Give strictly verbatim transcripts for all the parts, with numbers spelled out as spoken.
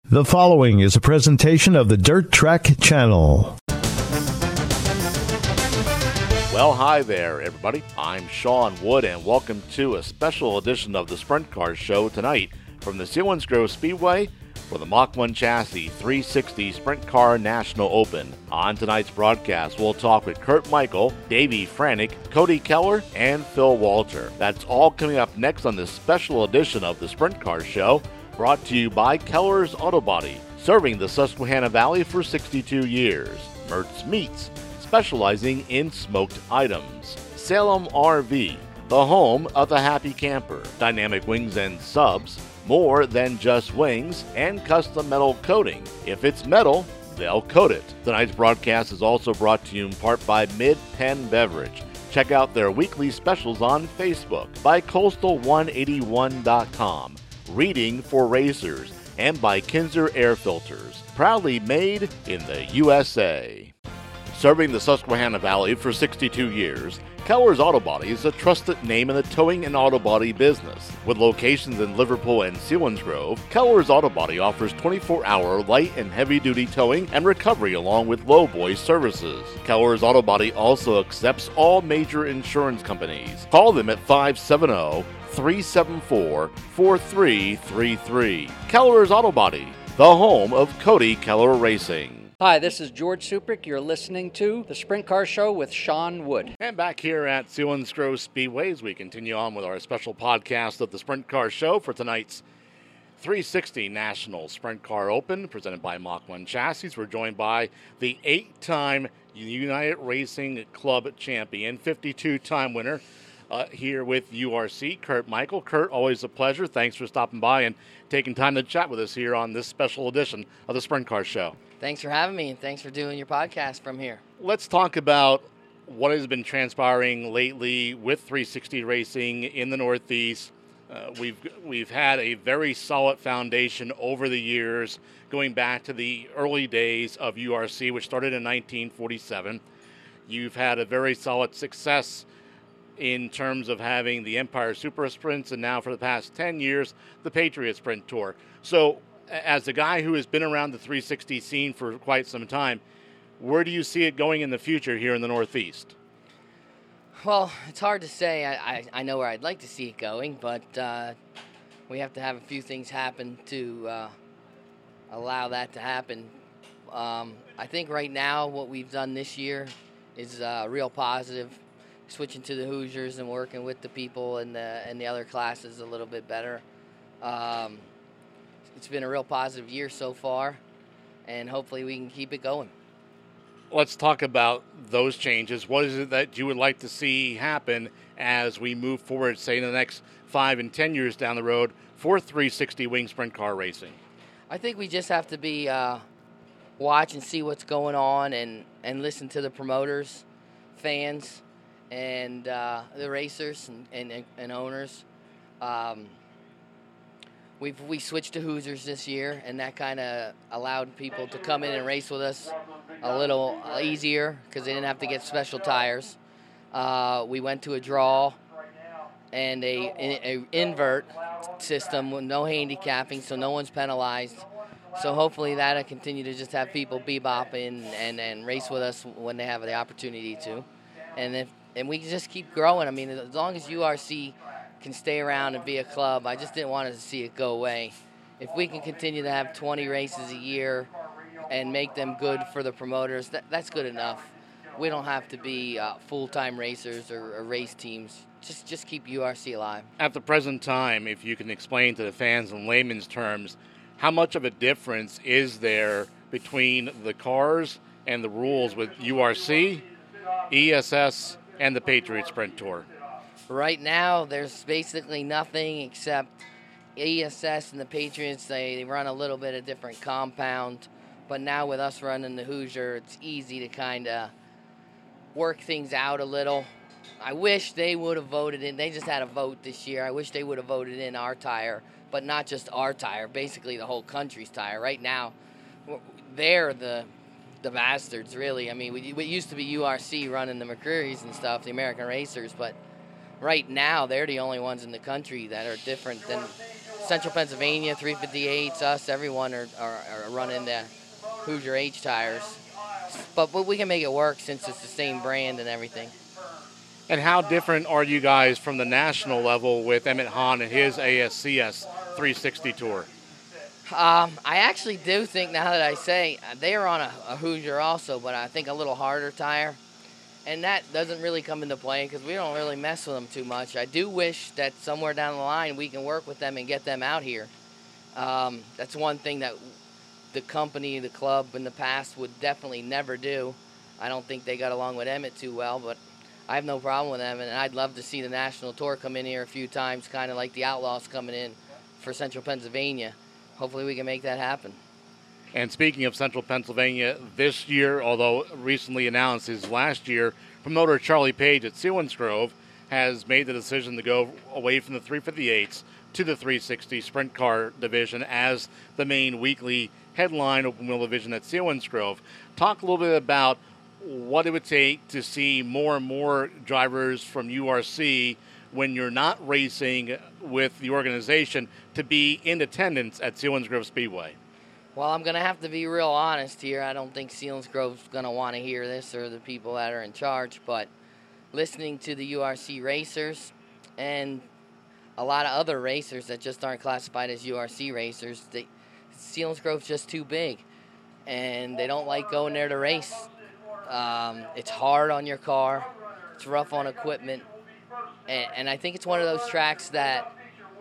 The following is a presentation of the Dirt Track Channel. Well, hi there, everybody. I'm Sean Wood, and welcome to a special edition of the Sprint Car Show tonight from the Selinsgrove Speedway for the Mach one Chassis three sixty Sprint Car National Open. On tonight's broadcast, we'll talk with Kurt Michael, Davey Franick, Cody Keller, and Phil Walter. That's all coming up next on this special edition of the Sprint Car Show, brought to you by Keller's Auto Body, serving the Susquehanna Valley for sixty-two years. Mertz Meats, specializing in smoked items. Salem R V, the home of the happy camper. Dynamic Wings and Subs, more than just wings, and custom metal coating. If it's metal, they'll coat it. Tonight's broadcast is also brought to you in part by Mid-Penn Beverage. Check out their weekly specials on Facebook, by Coastal one eighty-one dot com. Reading for Racers, and by Kinzer Air Filters, proudly made in the U S A. Serving the Susquehanna Valley for sixty-two years, Keller's Auto Body is a trusted name in the towing and auto body business. With locations in Liverpool and Selinsgrove, Keller's Auto Body offers twenty-four hour light and heavy-duty towing and recovery along with low-voice services. Keller's Auto Body also accepts all major insurance companies. Call them at five seven zero, three seven four, four three three three. Keller's Auto Body, the home of Cody Keller Racing. Hi, this is George Suprick. You're listening to The Sprint Car Show with Sean Wood. And back here at Selinsgrove Speedway as we continue on with our special podcast of The Sprint Car Show for tonight's three sixty National Sprint Car Open, presented by Mach one Chassis. We're joined by the eight-time United Racing Club champion, fifty-two time winner, Uh, here with U R C, Kurt Michael. Kurt, always a pleasure. Thanks for stopping by and taking time to chat with us here on this special edition of the Sprint Car Show. Thanks for having me, and thanks for doing your podcast from here. Let's talk about what has been transpiring lately with three sixty Racing in the Northeast. Uh, we've we've had a very solid foundation over the years, going back to the early days of U R C, which started in nineteen forty-seven. You've had a very solid success in terms of having the Empire Super Sprints, and now for the past ten years, the Patriot Sprint Tour. So as a guy who has been around the three sixty scene for quite some time, where do you see it going in the future here in the Northeast? Well, it's hard to say. I, I, I know where I'd like to see it going, but uh, we have to have a few things happen to uh, allow that to happen. Um, I think right now what we've done this year is uh, real positive. Switching to the Hoosiers and working with the people and the and the other classes a little bit better. Um, it's been a real positive year so far, and hopefully we can keep it going. Let's talk about those changes. What is it that you would like to see happen as we move forward, say in the next five and ten years down the road for three sixty Wing Sprint Car Racing? I think we just have to be uh, watch and see what's going on and, and listen to the promoters, fans, and uh, the racers and, and, and owners. Um, we've we switched to Hoosiers this year, and that kind of allowed people to come in and race with us a little easier because they didn't have to get special tires. Uh, we went to a draw and a, a, a invert system with no handicapping, so no one's penalized. So hopefully that'll continue to just have people bebopping and, and race with us when they have the opportunity to. And if And we can just keep growing. I mean, as long as U R C can stay around and be a club, I just didn't want to see it go away. If we can continue to have twenty races a year and make them good for the promoters, that, that's good enough. We don't have to be uh, full-time racers or, or race teams. Just just keep U R C alive. At the present time, if you can explain to the fans in layman's terms, how much of a difference is there between the cars and the rules with U R C, E S S, and the Patriot Sprint Tour? Right now, there's basically nothing except E S S and the Patriots. They, they run a little bit of different compound, but now with us running the Hoosier, it's easy to kind of work things out a little. I wish they would have voted in. They just had a vote this year. I wish they would have voted in our tire, but not just our tire, basically the whole country's tire. Right now, they're the the bastards, really. I mean, we, it used to be U R C running the McCreary's and stuff, the American racers, but right now they're the only ones in the country that are different than Central Pennsylvania, three fifty-eights, us, everyone are, are, are running the Hoosier H tires. But, but we can make it work since it's the same brand and everything. And how different are you guys from the national level with Emmett Hahn and his A S C S three sixty tour? Um, I actually do think, now that I say, they are on a, a Hoosier also, but I think a little harder tire. And that doesn't really come into play because we don't really mess with them too much. I do wish that somewhere down the line we can work with them and get them out here. Um, that's one thing that the company, the club in the past would definitely never do. I don't think they got along with Emmett too well, but I have no problem with them. And I'd love to see the national tour come in here a few times, kind of like the Outlaws coming in for Central Pennsylvania. Hopefully we can make that happen. And speaking of Central Pennsylvania, this year, although recently announced is last year, promoter Charlie Page at Selinsgrove has made the decision to go away from the three fifty-eights to the three sixty sprint car division as the main weekly headline open wheel division at Selinsgrove. Talk a little bit about what it would take to see more and more drivers from U R C when you're not racing with the organization to be in attendance at Selinsgrove Speedway. Well, I'm going to have to be real honest here. I don't think Selinsgrove's going to want to hear this, or the people that are in charge, but listening to the U R C racers and a lot of other racers that just aren't classified as U R C racers, they, Selinsgrove's just too big, and they don't like going there to race. Um, it's hard on your car. It's rough on equipment, and, and I think it's one of those tracks that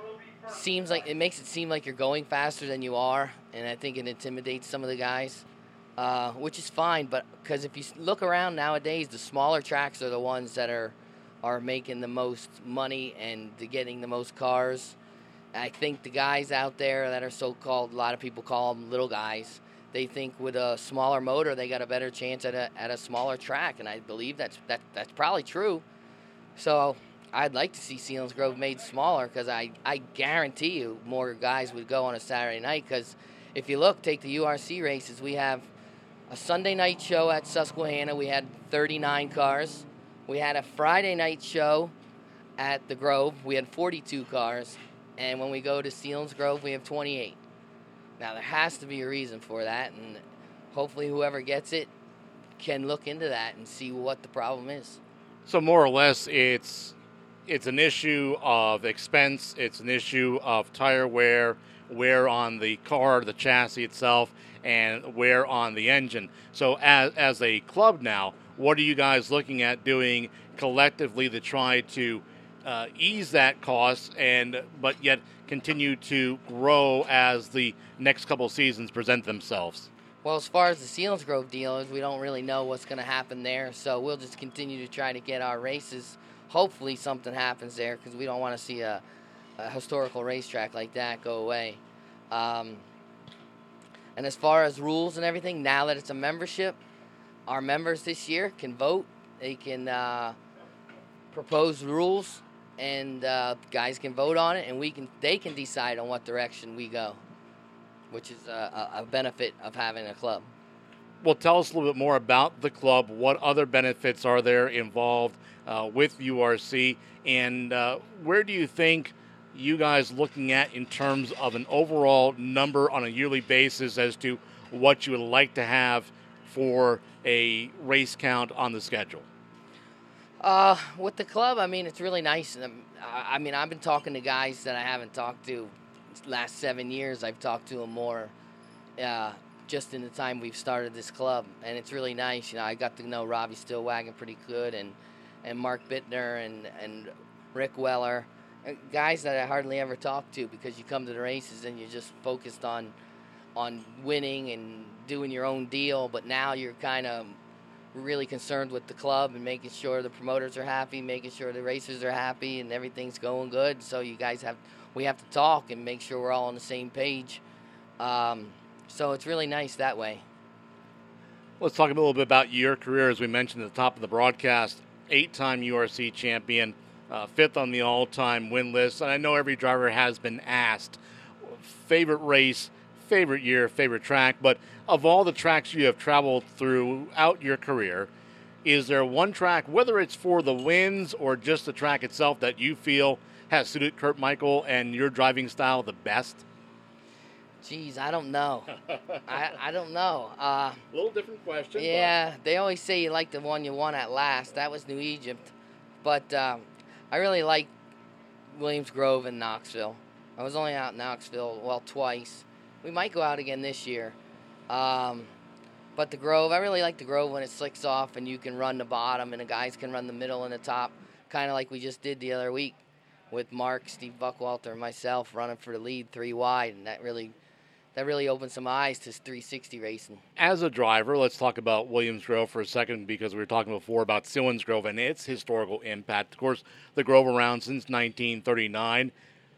seems like it makes it seem like you're going faster than you are, and I think it intimidates some of the guys, uh, which is fine. But because if you look around nowadays, the smaller tracks are the ones that are are making the most money and getting the most cars. I think the guys out there that are so-called, a lot of people call them little guys, they think with a smaller motor they got a better chance at a at a smaller track, and I believe that's that that's probably true. So I'd like to see Selinsgrove made smaller because I, I guarantee you more guys would go on a Saturday night, because if you look, take the U R C races, we have a Sunday night show at Susquehanna. We had thirty-nine cars. We had a Friday night show at the Grove. We had forty-two cars. And when we go to Selinsgrove, we have twenty-eight. Now, there has to be a reason for that, and hopefully whoever gets it can look into that and see what the problem is. So more or less, it's it's an issue of expense. It's an issue of tire wear, wear on the car, the chassis itself, and wear on the engine. So as as a club now, what are you guys looking at doing collectively to try to uh, ease that cost, and but yet continue to grow as the next couple seasons present themselves? Well, as far as the Selinsgrove deal is, we don't really know what's going to happen there, so we'll just continue to try to get our races. Hopefully something happens there, because we don't want to see a, a historical racetrack like that go away. Um, and as far as rules and everything, now that it's a membership, our members this year can vote. They can uh, propose rules, and uh, guys can vote on it, and we can they can decide on what direction we go, which is a, a benefit of having a club. Well, tell us a little bit more about the club. What other benefits are there involved uh, with U R C, and uh, where do you think you guys looking at in terms of an overall number on a yearly basis as to what you would like to have for a race count on the schedule? Uh, with the club, I mean, it's really nice. I mean, I've been talking to guys that I haven't talked to last seven years. I've talked to them more uh, just in the time we've started this club, and it's really nice. You know, I got to know Robbie Stillwagon pretty good, and, and Mark Bittner and, and Rick Weller, guys that I hardly ever talk to, because you come to the races and you're just focused on on winning and doing your own deal, but now you're kind of really concerned with the club and making sure the promoters are happy, making sure the racers are happy, and everything's going good. So you guys have, we have to talk and make sure we're all on the same page. Um, so it's really nice that way. Let's talk a little bit about your career. As we mentioned at the top of the broadcast, eight-time U R C champion, uh, fifth on the all-time win list. And I know every driver has been asked, favorite race, favorite year, favorite track, but of all the tracks you have traveled throughout your career, is there one track, whether it's for the wins or just the track itself, that you feel has suited Kurt Michael and your driving style the best? Geez, I don't know. I, I don't know. Uh, A little different question. yeah, they always say you like the one you won at last. That was New Egypt. But um, I really like Williams Grove and Knoxville. I was only out in Knoxville, well, twice. We might go out again this year. Um, but the Grove, I really like the Grove when it slicks off and you can run the bottom and the guys can run the middle and the top, kind of like we just did the other week with Mark, Steve Buckwalter, and myself running for the lead three wide, and that really that really opened some eyes to three sixty racing. As a driver, let's talk about Williams Grove for a second, because we were talking before about Sewins Grove and its historical impact. Of course, the Grove around since nineteen thirty-nine.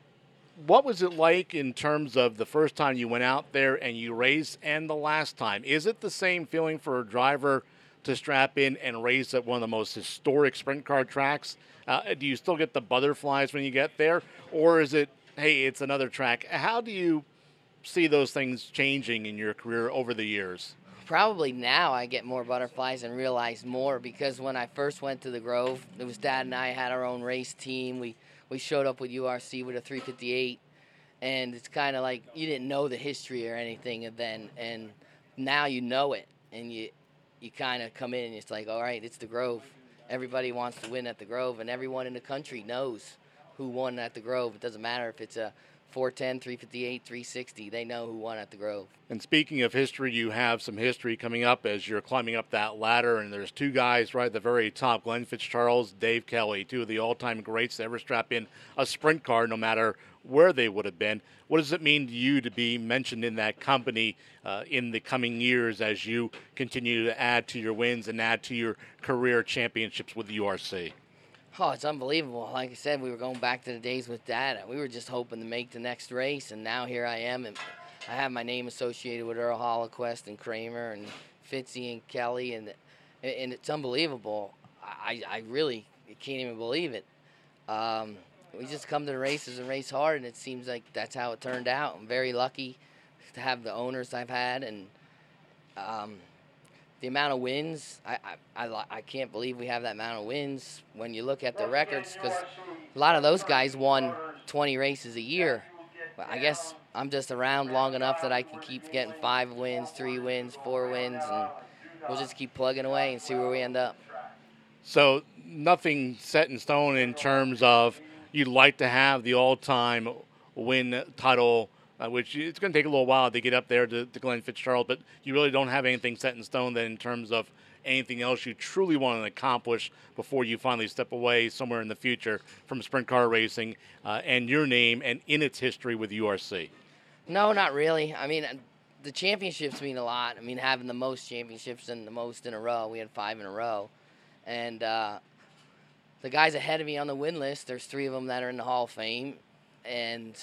What was it like in terms of the first time you went out there and you raced and the last time? Is it the same feeling for a driver to strap in and race at one of the most historic sprint car tracks? Uh, do you still get the butterflies when you get there? Or is it, hey, it's another track? How do you see those things changing in your career over the years? Probably now I get more butterflies and realize more, because when I first went to the Grove, it was Dad and I had our own race team. We we showed up with U R C with a three fifty-eight, and it's kind of like you didn't know the history or anything then, and now you know it, and you you kind of come in and it's like, all right, it's the Grove. Everybody wants to win at the Grove, and everyone in the country knows who won at the Grove. It doesn't matter if it's a four ten, three fifty-eight, three sixty. They know who won at the Grove. And speaking of history, you have some history coming up as you're climbing up that ladder, and there's two guys right at the very top, Glenn Fitzgerald, Dave Kelly, two of the all-time greats to ever strap in a sprint car, no matter where they would have been. What does it mean to you to be mentioned in that company uh, in the coming years as you continue to add to your wins and add to your career championships with U R C? Oh, it's unbelievable. Like I said, we were going back to the days with Dad. We were just hoping to make the next race, and now here I am, and I have my name associated with Earl Holoquest and Kramer and Fitzy and Kelly, and and it's unbelievable. I, I really can't even believe it. Um, we just come to the races and race hard, and it seems like that's how it turned out. I'm very lucky to have the owners I've had, and um, the amount of wins, I, I, I, I can't believe we have that amount of wins when you look at the records, because a lot of those guys won twenty races a year. But I guess I'm just around long enough that I can keep getting five wins, three wins, four wins, and we'll just keep plugging away and see where we end up. So nothing set in stone in terms of you'd like to have the all-time win title, Uh, which it's going to take a little while to get up there to, to Glenn Fitzgerald, but you really don't have anything set in stone then in terms of anything else you truly want to accomplish before you finally step away somewhere in the future from sprint car racing uh, and your name and in its history with U R C? No, not really. I mean, the championships mean a lot. I mean, having the most championships and the most in a row. We had five in a row. And uh, the guys ahead of me on the win list, there's three of them that are in the Hall of Fame. And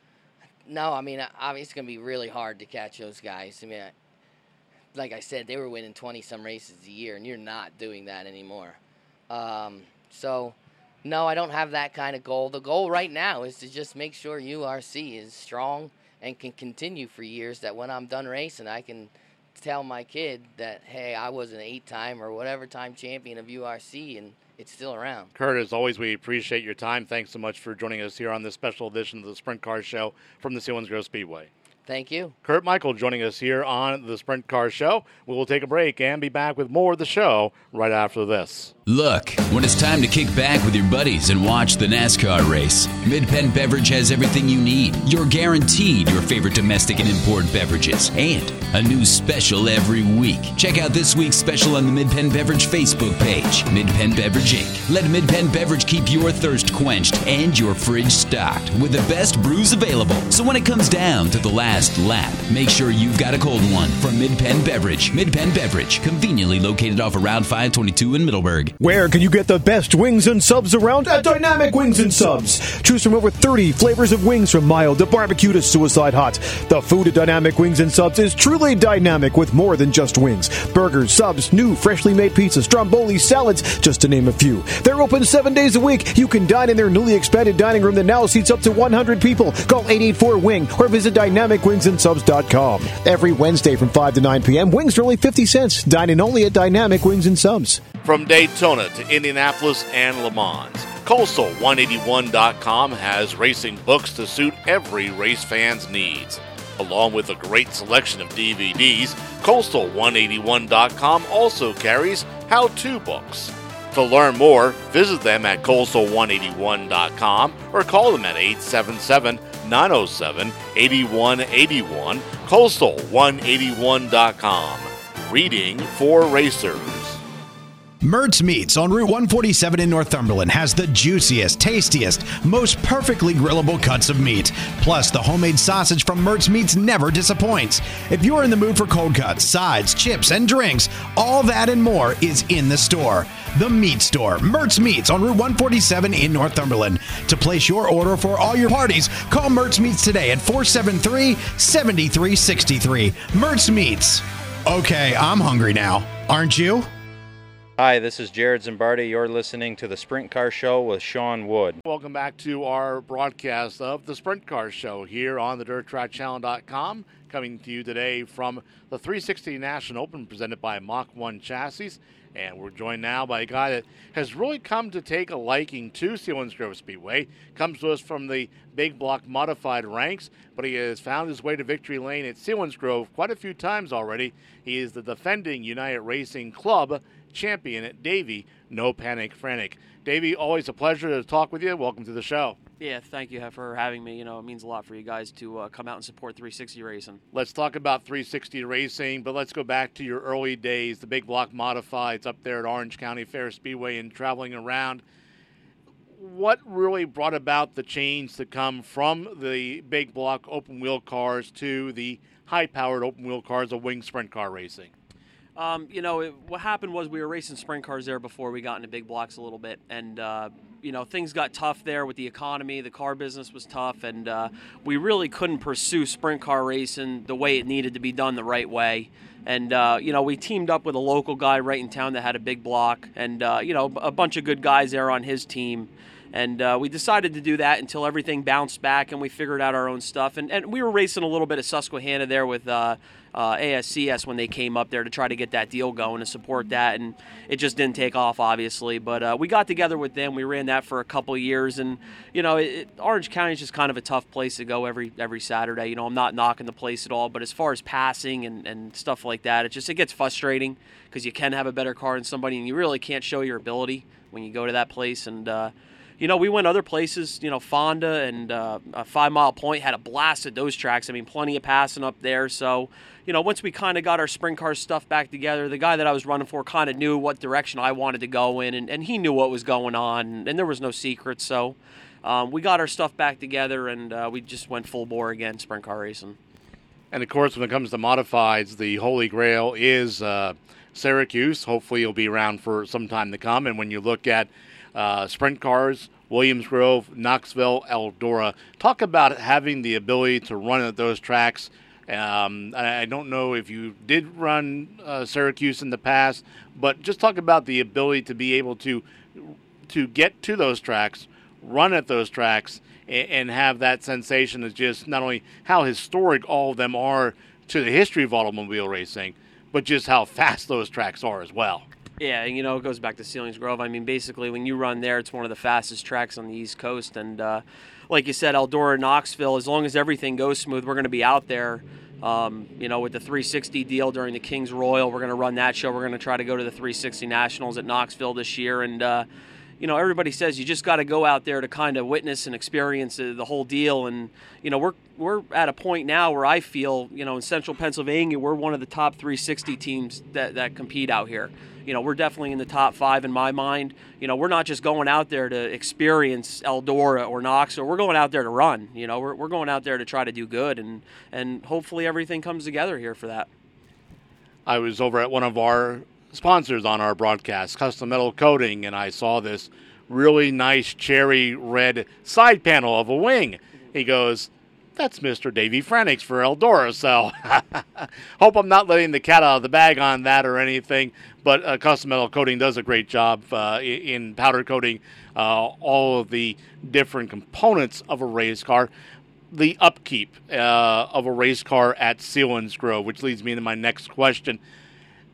no, I mean, obviously it's going to be really hard to catch those guys. I mean, I, like I said, they were winning twenty-some races a year, and you're not doing that anymore. Um, so, no, I don't have that kind of goal. The goal right now is to just make sure U R C is strong and can continue for years, that when I'm done racing, I can tell my kid that, hey, I was an eight-time or whatever time champion of U R C, and it's still around. Kurt, as always, we appreciate your time. Thanks so much for joining us here on this special edition of the Sprint Car Show from the Sewins Grove Speedway. Thank you. Kurt Michael joining us here on the Sprint Car Show. We will take a break and be back with more of the show right after this. Look, when it's time to kick back with your buddies and watch the NASCAR race, Mid-Penn Beverage has everything you need. You're guaranteed your favorite domestic and import beverages, and a new special every week. Check out this week's special on the Mid-Penn Beverage Facebook page, Mid-Penn Beverage Incorporated. Let Mid-Penn Beverage keep your thirst quenched and your fridge stocked with the best brews available. So when it comes down to the last lap, make sure you've got a cold one from Mid-Penn Beverage. Mid-Penn Beverage, conveniently located off of Route five twenty-two in Middleburg. Where can you get the best wings and subs around? At Dynamic Wings and Subs. Choose from over thirty flavors of wings, from mild to barbecue to suicide hot. The food at Dynamic Wings and Subs is truly dynamic, with more than just wings. Burgers, subs, new freshly made pizzas, stromboli, salads, just to name a few. They're open seven days a week. You can dine in their newly expanded dining room that now seats up to one hundred people. Call eight eight four wing or visit dynamic wings and subs dot com. Every Wednesday from five to nine p.m., wings are only fifty cents. Dine in only at Dynamic Wings and Subs. From Daytona to Indianapolis and Le Mans, Coastal one eighty-one dot com has racing books to suit every race fan's needs. Along with a great selection of D V Ds, Coastal one eighty-one dot com also carries how-to books. To learn more, visit them at Coastal one eighty-one dot com or call them at eight seven seven, nine oh seven, eight one eight one, Coastal one eighty-one dot com. Reading for racers. Mertz Meats on Route one forty-seven in Northumberland has the juiciest, tastiest, most perfectly grillable cuts of meat. Plus, the homemade sausage from Mertz Meats never disappoints. If you're in the mood for cold cuts, sides, chips, and drinks, all that and more is in the store. The Meat Store, Mertz Meats on Route one forty-seven in Northumberland. To place your order for all your parties, call Mertz Meats today at four seven three, seven three six three. Mertz Meats. Okay, I'm hungry now. Aren't you? Hi, this is Jared Zimbardi. You're listening to the Sprint Car Show with Sean Wood. Welcome back to our broadcast of the Sprint Car Show here on the dirt track channel dot com, coming to you today from the three sixty National Open presented by Mach one Chassis. And we're joined now by a guy that has really come to take a liking to Selinsgrove Speedway. Comes to us from the big block modified ranks, but he has found his way to victory lane at Selinsgrove quite a few times already. He is the defending United Racing Club champion at Davey, No Panic Frantic. Davey, always a pleasure to talk with you. Welcome to the show. Yeah, thank you for having me. You know, it means a lot for you guys to uh, come out and support three sixty Racing. Let's talk about three sixty Racing, but let's go back to your early days, the big block modifieds up there at Orange County Fair Speedway and traveling around. What really brought about the change to come from the big block open wheel cars to the high-powered open wheel cars of Wing Sprint Car Racing? Um, you know, it, what happened was we were racing sprint cars there before we got into big blocks a little bit. And, uh, you know, things got tough there with the economy. The car business was tough. And uh, we really couldn't pursue sprint car racing the way it needed to be done the right way. And, uh, you know, we teamed up with a local guy right in town that had a big block. And, uh, you know, a bunch of good guys there on his team. And uh, we decided to do that until everything bounced back and we figured out our own stuff. And, and we were racing a little bit of Susquehanna there with uh, uh, A S C S when they came up there to try to get that deal going and support that. And it just didn't take off, obviously. But uh, we got together with them. We ran that for a couple of years. And, you know, it, it, Orange County is just kind of a tough place to go every every Saturday. You know, I'm not knocking the place at all. But as far as passing and, and stuff like that, it just it gets frustrating because you can have a better car than somebody and you really can't show your ability when you go to that place. And, uh, You know, we went other places, you know, Fonda and uh, a Five Mile Point had a blast at those tracks. I mean, plenty of passing up there. So, you know, once we kind of got our sprint car stuff back together, the guy that I was running for kind of knew what direction I wanted to go in, and, and he knew what was going on, and there was no secret. So um, we got our stuff back together, and uh, we just went full bore again, sprint car racing. And, of course, when it comes to modifieds, the Holy Grail is uh, Syracuse. Hopefully you'll be around for some time to come. And when you look at Uh, sprint cars, Williams Grove, Knoxville, Eldora. Talk about having the ability to run at those tracks. Um, I don't know if you did run uh, Syracuse in the past, but just talk about the ability to be able to to get to those tracks, run at those tracks, and, and have that sensation of just not only how historic all of them are to the history of automobile racing, but just how fast those tracks are as well. Yeah, and you know, it goes back to Selinsgrove. I mean, basically, when you run there, it's one of the fastest tracks on the East Coast. And uh, like you said, Eldora, Knoxville, as long as everything goes smooth, we're going to be out there. Um, you know, with the three sixty deal during the Kings Royal, we're going to run that show. We're going to try to go to the three sixty Nationals at Knoxville this year. And, uh, you know, everybody says you just got to go out there to kind of witness and experience the whole deal. And, you know, we're we're at a point now where I feel, you know, in Central Pennsylvania, we're one of the top three sixty teams that, that compete out here. You know, we're definitely in the top five in my mind. You know, we're not just going out there to experience Eldora or Knoxville. We're going out there to run. You know, we're we're going out there to try to do good, and and hopefully everything comes together here for that. I was over at one of our sponsors on our broadcast, Custom Metal Coating, and I saw this really nice cherry red side panel of a wing. He goes, "That's Mister Davey Franix for Eldora." So hope I'm not letting the cat out of the bag on that or anything. But uh, Custom Metal Coating does a great job uh, in powder coating uh, all of the different components of a race car. The upkeep uh, of a race car at Selinsgrove, which leads me to my next question.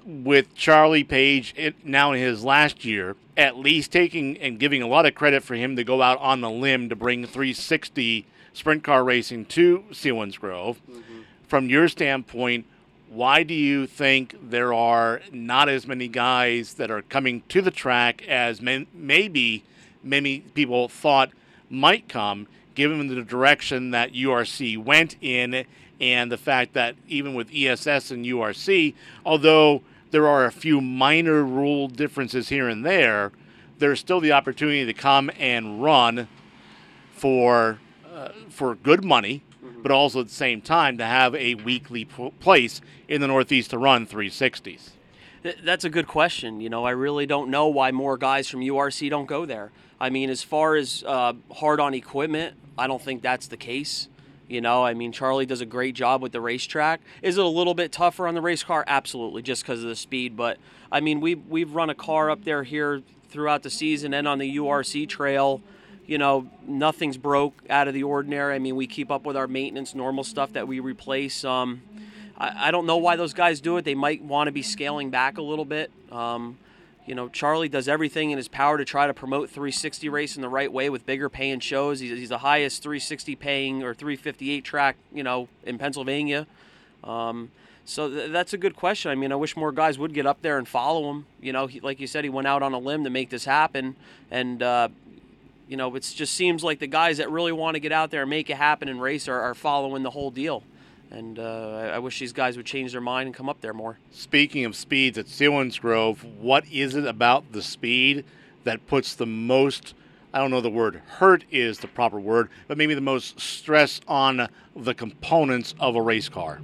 with Charlie Page it, now in his last year, at least taking and giving a lot of credit for him to go out on the limb to bring three sixty sprint car racing to Selinsgrove. Mm-hmm. From your standpoint, why do you think there are not as many guys that are coming to the track as may, maybe many people thought might come, given the direction that U R C went in and the fact that even with E S S and U R C, although there are a few minor rule differences here and there, there's still the opportunity to come and run for uh, for good money, mm-hmm. but also at the same time to have a weekly p- place in the Northeast to run three sixties. That's a good question. You know, I really don't know why more guys from U R C don't go there. I mean, as far as uh, hard on equipment, I don't think that's the case. You know, I mean, Charlie does a great job with the racetrack. Is it a little bit tougher on the race car? Absolutely, just because of the speed. But, I mean, we've, we've run a car up there here throughout the season and on the U R C trail. You know, nothing's broke out of the ordinary. I mean, we keep up with our maintenance, normal stuff that we replace. Um, I, I don't know why those guys do it. They might want to be scaling back a little bit. Um, you know, Charlie does everything in his power to try to promote three sixty racing the right way with bigger paying shows. He's, he's the highest three sixty paying or three fifty-eight track, you know, in Pennsylvania. Um, so th- that's a good question. I mean, I wish more guys would get up there and follow him. You know, he, like you said, he went out on a limb to make this happen. And, uh, you know, it just seems like the guys that really want to get out there and make it happen and race are, are following the whole deal. And uh, I wish these guys would change their mind and come up there more. Speaking of speeds at Selinsgrove, what is it about the speed that puts the most, I don't know the word hurt is the proper word, but maybe the most stress on the components of a race car?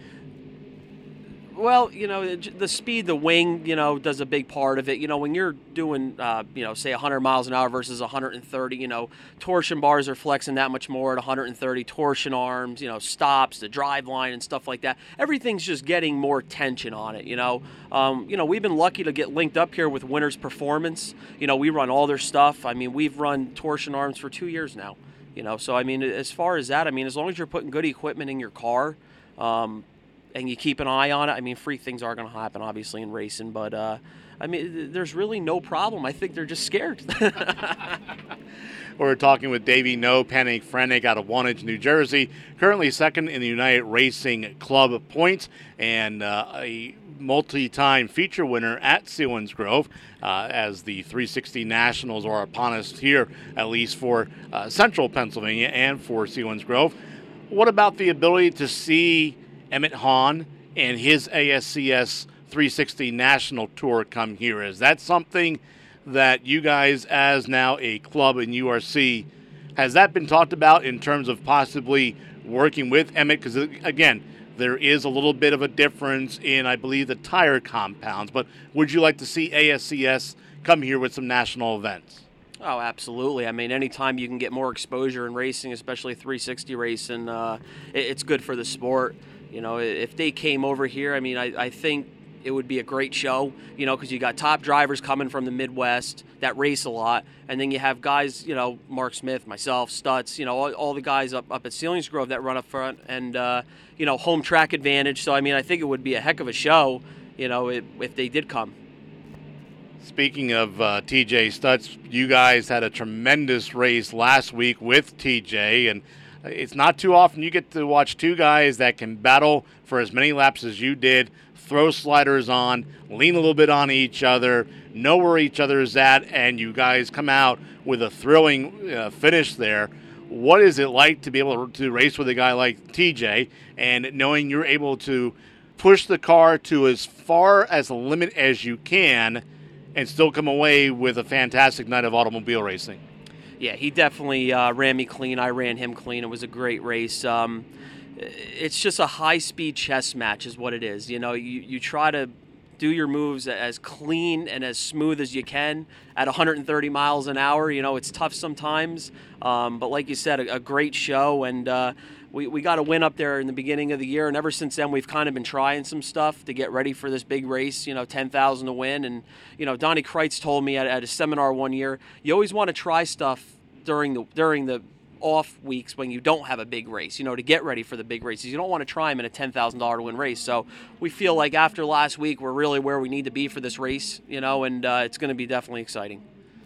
Well, you know, the speed, the wing, you know, does a big part of it. You know, when you're doing, uh, you know, say one hundred miles an hour versus one hundred thirty, you know, torsion bars are flexing that much more at one hundred thirty, torsion arms, you know, stops, the drive line and stuff like that. Everything's just getting more tension on it, you know. Um, you know, we've been lucky to get linked up here with Winners Performance. You know, we run all their stuff. I mean, we've run torsion arms for two years now, you know. So, I mean, as far as that, I mean, as long as you're putting good equipment in your car, um, and you keep an eye on it. I mean, freak things are going to happen, obviously, in racing. But, uh, I mean, there's really no problem. I think they're just scared. We're talking with Davey No Panic Frenig out of Wantage, New Jersey. Currently second in the United Racing Club points and uh, a multi-time feature winner at Selinsgrove uh, as the three sixty Nationals are upon us here, at least for uh, central Pennsylvania and for Selinsgrove. What about the ability to see Emmett Hahn and his A S C S three sixty National Tour come here? Is that something that you guys, as now a club in U R C, has that been talked about in terms of possibly working with Emmett? Because, again, there is a little bit of a difference in, I believe, the tire compounds. But would you like to see A S C S come here with some national events? Oh, absolutely. I mean, anytime you can get more exposure in racing, especially three sixty racing, uh, it, it's good for the sport. You know, if they came over here, I mean, I, I think it would be a great show, you know, because you got top drivers coming from the Midwest that race a lot. And then you have guys, you know, Mark Smith, myself, Stutz, you know, all, all the guys up, up at Selinsgrove that run up front and, uh, you know, home track advantage. So, I mean, I think it would be a heck of a show, you know, if, if they did come. Speaking of uh, T J Stutz, you guys had a tremendous race last week with T J, and it's not too often you get to watch two guys that can battle for as many laps as you did, throw sliders on, lean a little bit on each other, know where each other is at, and you guys come out with a thrilling uh, finish there. What is it like to be able to race with a guy like T J and knowing you're able to push the car to as far as the limit as you can and still come away with a fantastic night of automobile racing? Yeah, he definitely uh, ran me clean. I ran him clean. It was a great race. Um, it's just a high-speed chess match is what it is. You know, you, you try to do your moves as clean and as smooth as you can at one hundred thirty miles an hour. You know, it's tough sometimes. Um, but like you said, a, a great show. And uh, we, we got a win up there in the beginning of the year. And ever since then, we've kind of been trying some stuff to get ready for this big race, you know, ten thousand to win. And, you know, Donnie Kreitz told me at, at a seminar one year, you always want to try stuff during the during the off weeks when you don't have a big race, you know, to get ready for the big races. You don't want to try them in a ten thousand dollars to win race. So we feel like after last week, we're really where we need to be for this race, you know, and uh, it's going to be definitely exciting.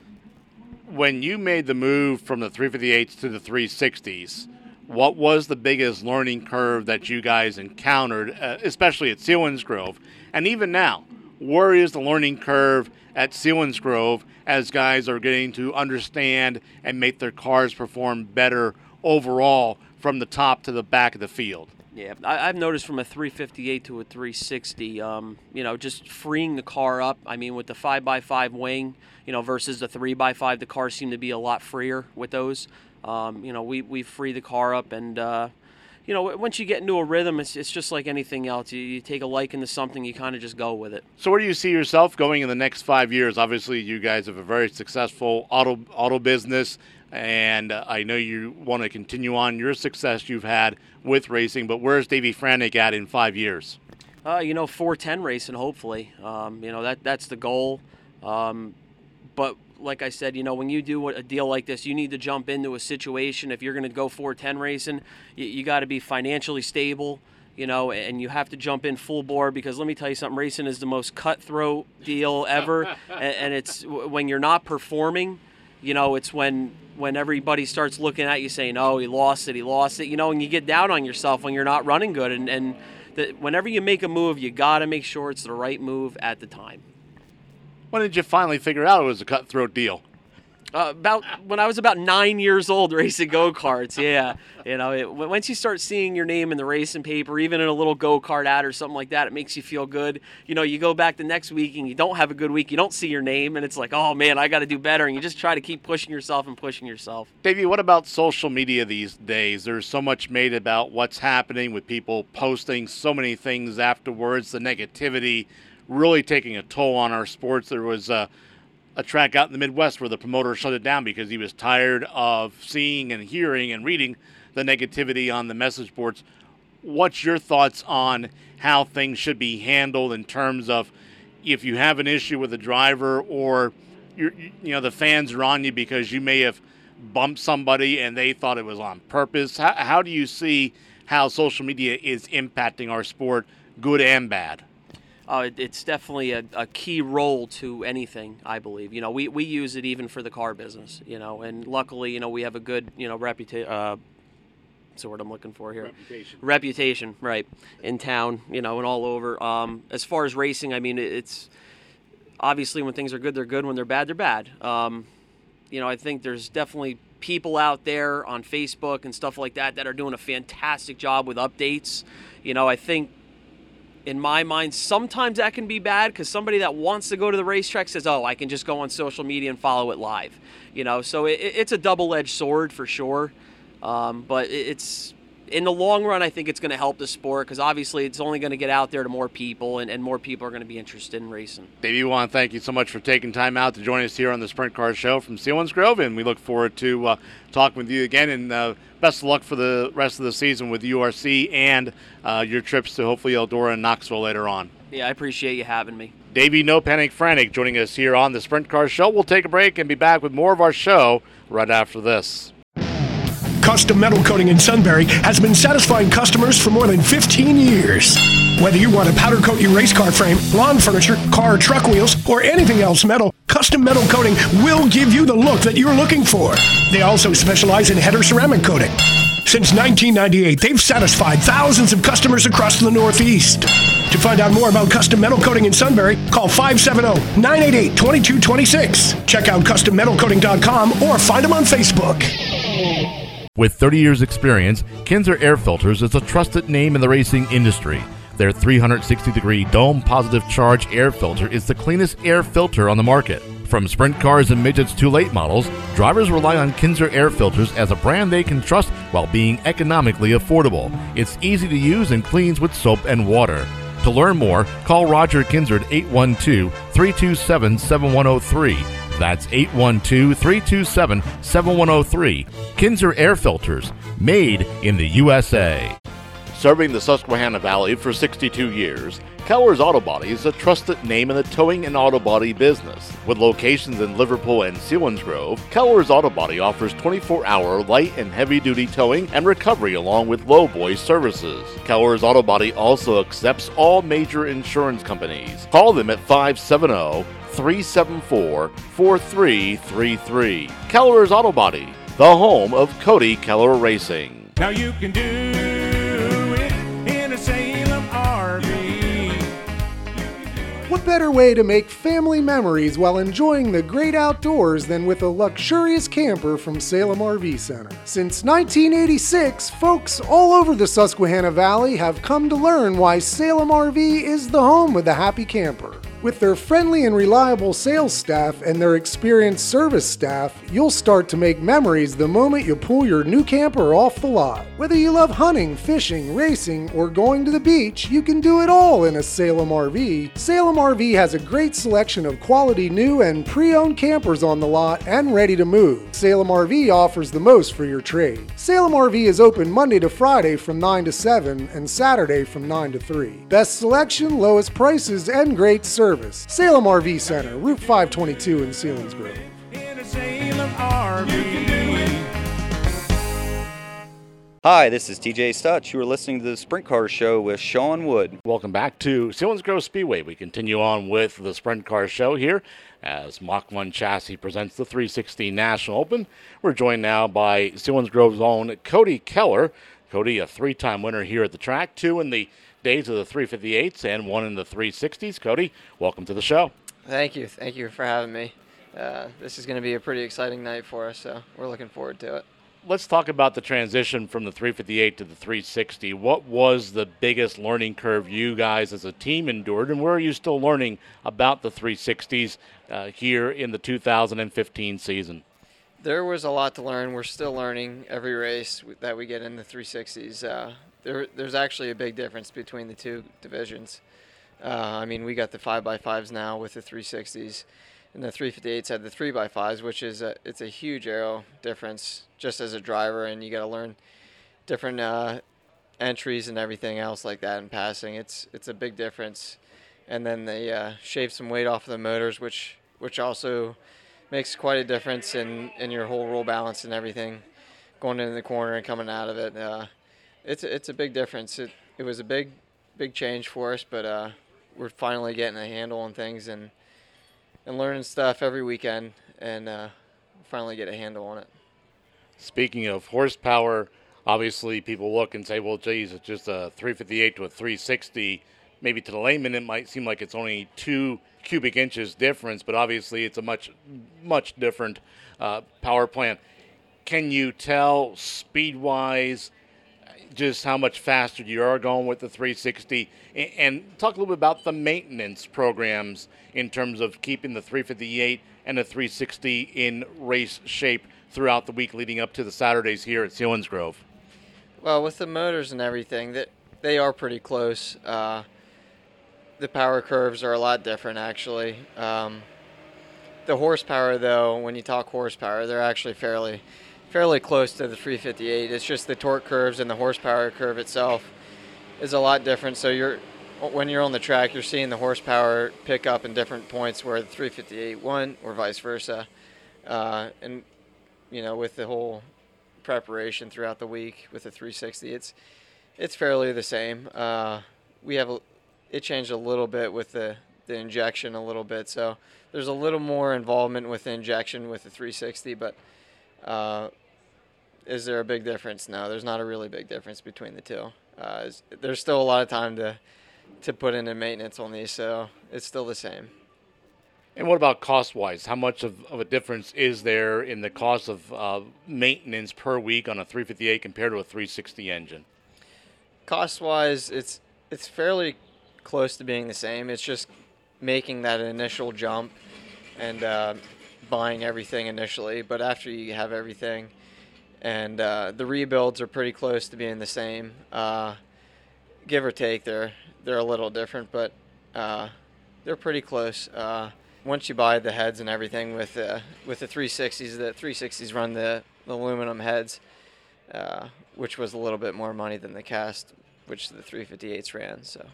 When you made the move from the three fifty-eights to the three sixties, what was the biggest learning curve that you guys encountered, uh, especially at Selinsgrove? And even now, where is the learning curve at Selinsgrove as guys are getting to understand and make their cars perform better overall from the top to the back of the field? Yeah, I, I've noticed from a three fifty-eight to a three sixty, um, you know, just freeing the car up. I mean, with the five by five wing, you know, versus the three by five, the cars seem to be a lot freer with those. Um, you know, we, we free the car up, and, uh, you know, once you get into a rhythm, it's, it's just like anything else. You, you take a liking to something, you kind of just go with it. So where do you see yourself going in the next five years? Obviously, you guys have a very successful auto auto business, and uh, I know you want to continue on your success you've had with racing, but where's Davey Franek at in five years? Uh, you know, four ten racing, hopefully. Um, you know, that that's the goal. Um, but like I said, you know, when you do a deal like this, you need to jump into a situation. If you're going to go four ten racing, you, you got to be financially stable, you know, and you have to jump in full bore, because let me tell you something, racing is the most cutthroat deal ever. and, and it's when you're not performing, you know, it's when when everybody starts looking at you saying, oh, he lost it, he lost it, you know, and you get down on yourself when you're not running good. And, and the, whenever you make a move, you got to make sure it's the right move at the time. When did you finally figure out it was a cutthroat deal? Uh, about when I was about nine years old, racing go-karts. Yeah, you know, it, once you start seeing your name in the racing paper, even in a little go-kart ad or something like that, it makes you feel good. You know, you go back the next week and you don't have a good week, you don't see your name, and it's like, oh man, I got to do better, and you just try to keep pushing yourself and pushing yourself. Davey, what about social media these days? There's so much made about what's happening with people posting so many things afterwards, the negativity really taking a toll on our sports. There was a, a track out in the Midwest where the promoter shut it down because he was tired of seeing and hearing and reading the negativity on the message boards. What's your thoughts on how things should be handled in terms of if you have an issue with a driver, or you're, you know, the fans are on you because you may have bumped somebody and they thought it was on purpose? How, how do you see how social media is impacting our sport, good and bad? Uh, it, it's definitely a, a key role to anything, I believe. You know, we, we use it even for the car business, you know, and luckily, you know, we have a good, you know, reputation, uh, what's the word I'm looking for here? Reputation. Reputation, right, in town, you know, and all over. Um, as far as racing, I mean, it, it's obviously when things are good, they're good. When they're bad, they're bad. Um, you know, I think there's definitely people out there on Facebook and stuff like that that are doing a fantastic job with updates. You know, I think, in my mind, sometimes that can be bad, because somebody that wants to go to the racetrack says, oh, I can just go on social media and follow it live. You know, so it, it's a double-edged sword for sure. Um, but it's, in the long run, I think it's going to help the sport, because obviously it's only going to get out there to more people, and, and more people are going to be interested in racing. Davey, we want to thank you so much for taking time out to join us here on the Sprint Car Show from Selinsgrove, and we look forward to uh, talking with you again, and uh, best of luck for the rest of the season with U R C and uh, your trips to hopefully Eldora and Knoxville later on. Yeah, I appreciate you having me. Davey No Panic Franek joining us here on the Sprint Car Show. We'll take a break and be back with more of our show right after this. Custom Metal Coating in Sunbury has been satisfying customers for more than fifteen years. Whether you want to powder coat your race car frame, lawn furniture, car or truck wheels, or anything else metal, Custom Metal Coating will give you the look that you're looking for. They also specialize in header ceramic coating. Since nineteen ninety-eight, they've satisfied thousands of customers across the Northeast. To find out more about Custom Metal Coating in Sunbury, call five seven zero, nine eight eight, two two two six. Check out custom metal coating dot com or find them on Facebook. With thirty years experience, Kinzer Air Filters is a trusted name in the racing industry. Their three sixty degree dome positive charge air filter is the cleanest air filter on the market. From sprint cars and midgets to late models, drivers rely on Kinzer Air Filters as a brand they can trust while being economically affordable. It's easy to use and cleans with soap and water. To learn more, call Roger Kinzer at eight one two, three two seven, seven one zero three. That's eight one two, three two seven, seven one zero three. Kinzer Air Filters, made in the U S A. Serving the Susquehanna Valley for sixty-two years, Keller's Auto Body is a trusted name in the towing and auto body business. With locations in Liverpool and Selinsgrove, Keller's Auto Body offers twenty-four hour light and heavy-duty towing and recovery along with low-voice services. Keller's Auto Body also accepts all major insurance companies. Call them at five seven zero, three seven four, four three three three. Keller's Auto Body, the home of Cody Keller Racing. Now you can do it in a Salem R V. What better way to make family memories while enjoying the great outdoors than with a luxurious camper from Salem R V Center? Since nineteen eighty-six, folks all over the Susquehanna Valley have come to learn why Salem R V is the home of the happy camper. With their friendly and reliable sales staff and their experienced service staff, you'll start to make memories the moment you pull your new camper off the lot. Whether you love hunting, fishing, racing, or going to the beach, you can do it all in a Salem R V. Salem R V has a great selection of quality new and pre-owned campers on the lot and ready to move. Salem R V offers the most for your trade. Salem R V is open Monday to Friday from nine to seven and Saturday from nine to three. Best selection, lowest prices, and great service. Salem R V Center, Route five twenty-two in Selinsgrove. In a Salem R V. Hi, this is T J Stutch. You are listening to the Sprint Car Show with Sean Wood. Welcome back to Selinsgrove Speedway. We continue on with the Sprint Car Show here as Mach one Chassis presents the three sixty National Open. We're joined now by Selinsgrove's own Cody Keller. Cody, a three-time winner here at the track, two in the days of the three fifty-eights and one in the three sixties. Cody, welcome to the show. Thank you. Thank you for having me. Uh, this is going to be a pretty exciting night for us, so we're looking forward to it. Let's talk about the transition from the three fifty-eight to the three sixty. What was the biggest learning curve you guys as a team endured, and where are you still learning about the three sixties uh, here in the two thousand fifteen season? There was a lot to learn. We're still learning every race that we get in the three sixties. Uh, there, there's actually a big difference between the two divisions. Uh, I mean, we got the five by fives now with the three sixties, and the three fifty-eights had the three by fives, which is a, it's a huge aero difference just as a driver, and you got to learn different uh, entries and everything else like that in passing. It's it's a big difference. And then they uh, shaved some weight off of the motors, which which also makes quite a difference in, in your whole roll balance and everything, going into the corner and coming out of it. Uh, it's it's a big difference. It it was a big big change for us, but uh, we're finally getting a handle on things and and learning stuff every weekend, and uh, finally get a handle on it. Speaking of horsepower, obviously people look and say, well, geez, it's just a three fifty-eight to a three sixty. Maybe to the layman it might seem like it's only two cubic inches difference, but obviously it's a much, much different uh, power plant. Can you tell speed-wise just how much faster you are going with the three sixty? And, and talk a little bit about the maintenance programs in terms of keeping the three fifty-eight and the three sixty in race shape throughout the week leading up to the Saturdays here at Selinsgrove. Well, with the motors and everything, that they are pretty close. Uh, the power curves are a lot different, actually. Um, the horsepower, though, when you talk horsepower, they're actually fairly fairly close to the three fifty-eight. It's just the torque curves and the horsepower curve itself is a lot different. So you're when you're on the track, you're seeing the horsepower pick up in different points where the three fifty-eight won, or vice versa. Uh, and you know, with the whole preparation throughout the week with the three sixty, it's it's fairly the same. Uh, we have a, it changed a little bit with the the injection a little bit, so there's a little more involvement with the injection with the three sixty. But uh, is there a big difference? No, there's not a really big difference between the two. Uh, there's still a lot of time to to put into maintenance on these, so it's still the same. And what about cost-wise? How much of, of a difference is there in the cost of uh, maintenance per week on a three fifty-eight compared to a three sixty engine? Cost-wise, it's it's fairly close to being the same. It's just making that initial jump and uh, buying everything initially. But after you have everything, and uh, the rebuilds are pretty close to being the same. Uh, give or take, they're they're a little different, but uh, they're pretty close. Uh, once you buy the heads and everything with uh, with the three sixties, the three sixties run the, the aluminum heads, uh, which was a little bit more money than the cast which the three fifty-eights ran. So,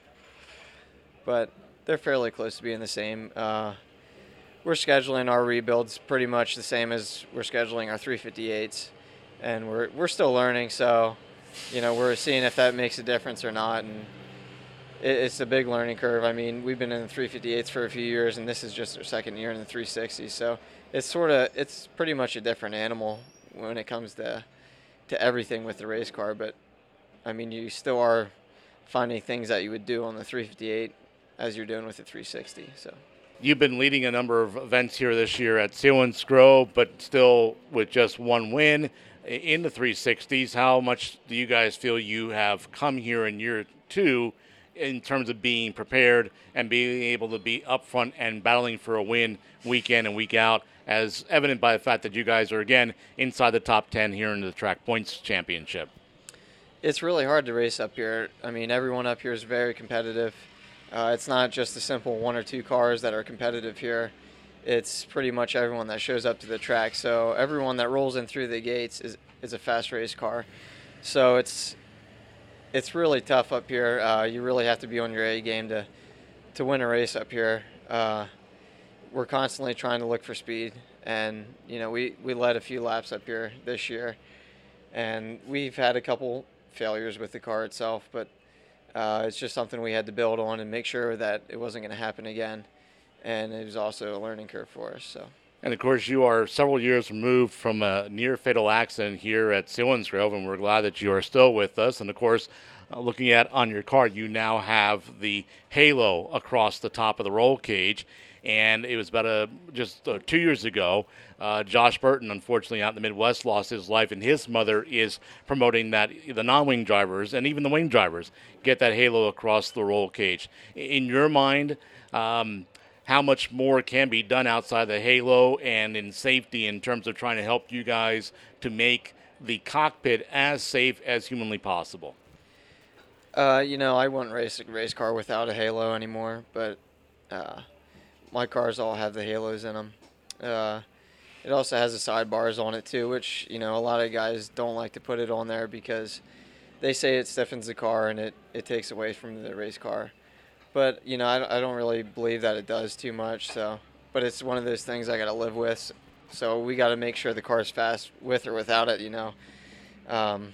but they're fairly close to being the same. Uh, we're scheduling our rebuilds pretty much the same as we're scheduling our three fifty-eights, and we're we're still learning. So, you know, we're seeing if that makes a difference or not, and it, it's a big learning curve. I mean, we've been in the three fifty-eights for a few years, and this is just our second year in the three sixties. So, it's sort of it's pretty much a different animal when it comes to to everything with the race car. But I mean, you still are finding things that you would do on the three fifty-eight as you're doing with the three sixty. So. You've been leading a number of events here this year at Selinsgrove Grove, but still with just one win in the three sixties. How much do you guys feel you have come here in year two in terms of being prepared and being able to be up front and battling for a win week in and week out, as evident by the fact that you guys are, again, inside the top ten here in the Track Points Championship? It's really hard to race up here. I mean, everyone up here is very competitive. Uh, it's not just the simple one or two cars that are competitive here. It's pretty much everyone that shows up to the track. So everyone that rolls in through the gates is, is a fast race car. So it's it's really tough up here. Uh, you really have to be on your A game to to win a race up here. Uh, we're constantly trying to look for speed, and you know we, we led a few laps up here this year, and we've had a couple failures with the car itself, but Uh, it's just something we had to build on and make sure that it wasn't going to happen again. And it was also a learning curve for us. So. And, of course, you are several years removed from a near-fatal accident here at Selinsgrove Grove, and we're glad that you are still with us. And, of course, uh, looking at on your car, you now have the halo across the top of the roll cage. And it was about a, just uh, two years ago, uh, Josh Burton, unfortunately, out in the Midwest, lost his life, and his mother is promoting that the non-wing drivers and even the wing drivers get that halo across the roll cage. In your mind, um, how much more can be done outside the halo and in safety in terms of trying to help you guys to make the cockpit as safe as humanly possible? Uh, you know, I wouldn't race a race car without a halo anymore, but uh, my cars all have the halos in them. Uh, it also has the sidebars on it too, which, you know, a lot of guys don't like to put it on there because they say it stiffens the car and it, it takes away from the race car. But, you know, I, I don't really believe that it does too much. So, but it's one of those things I got to live with. So we got to make sure the car's fast with or without it, you know. Um,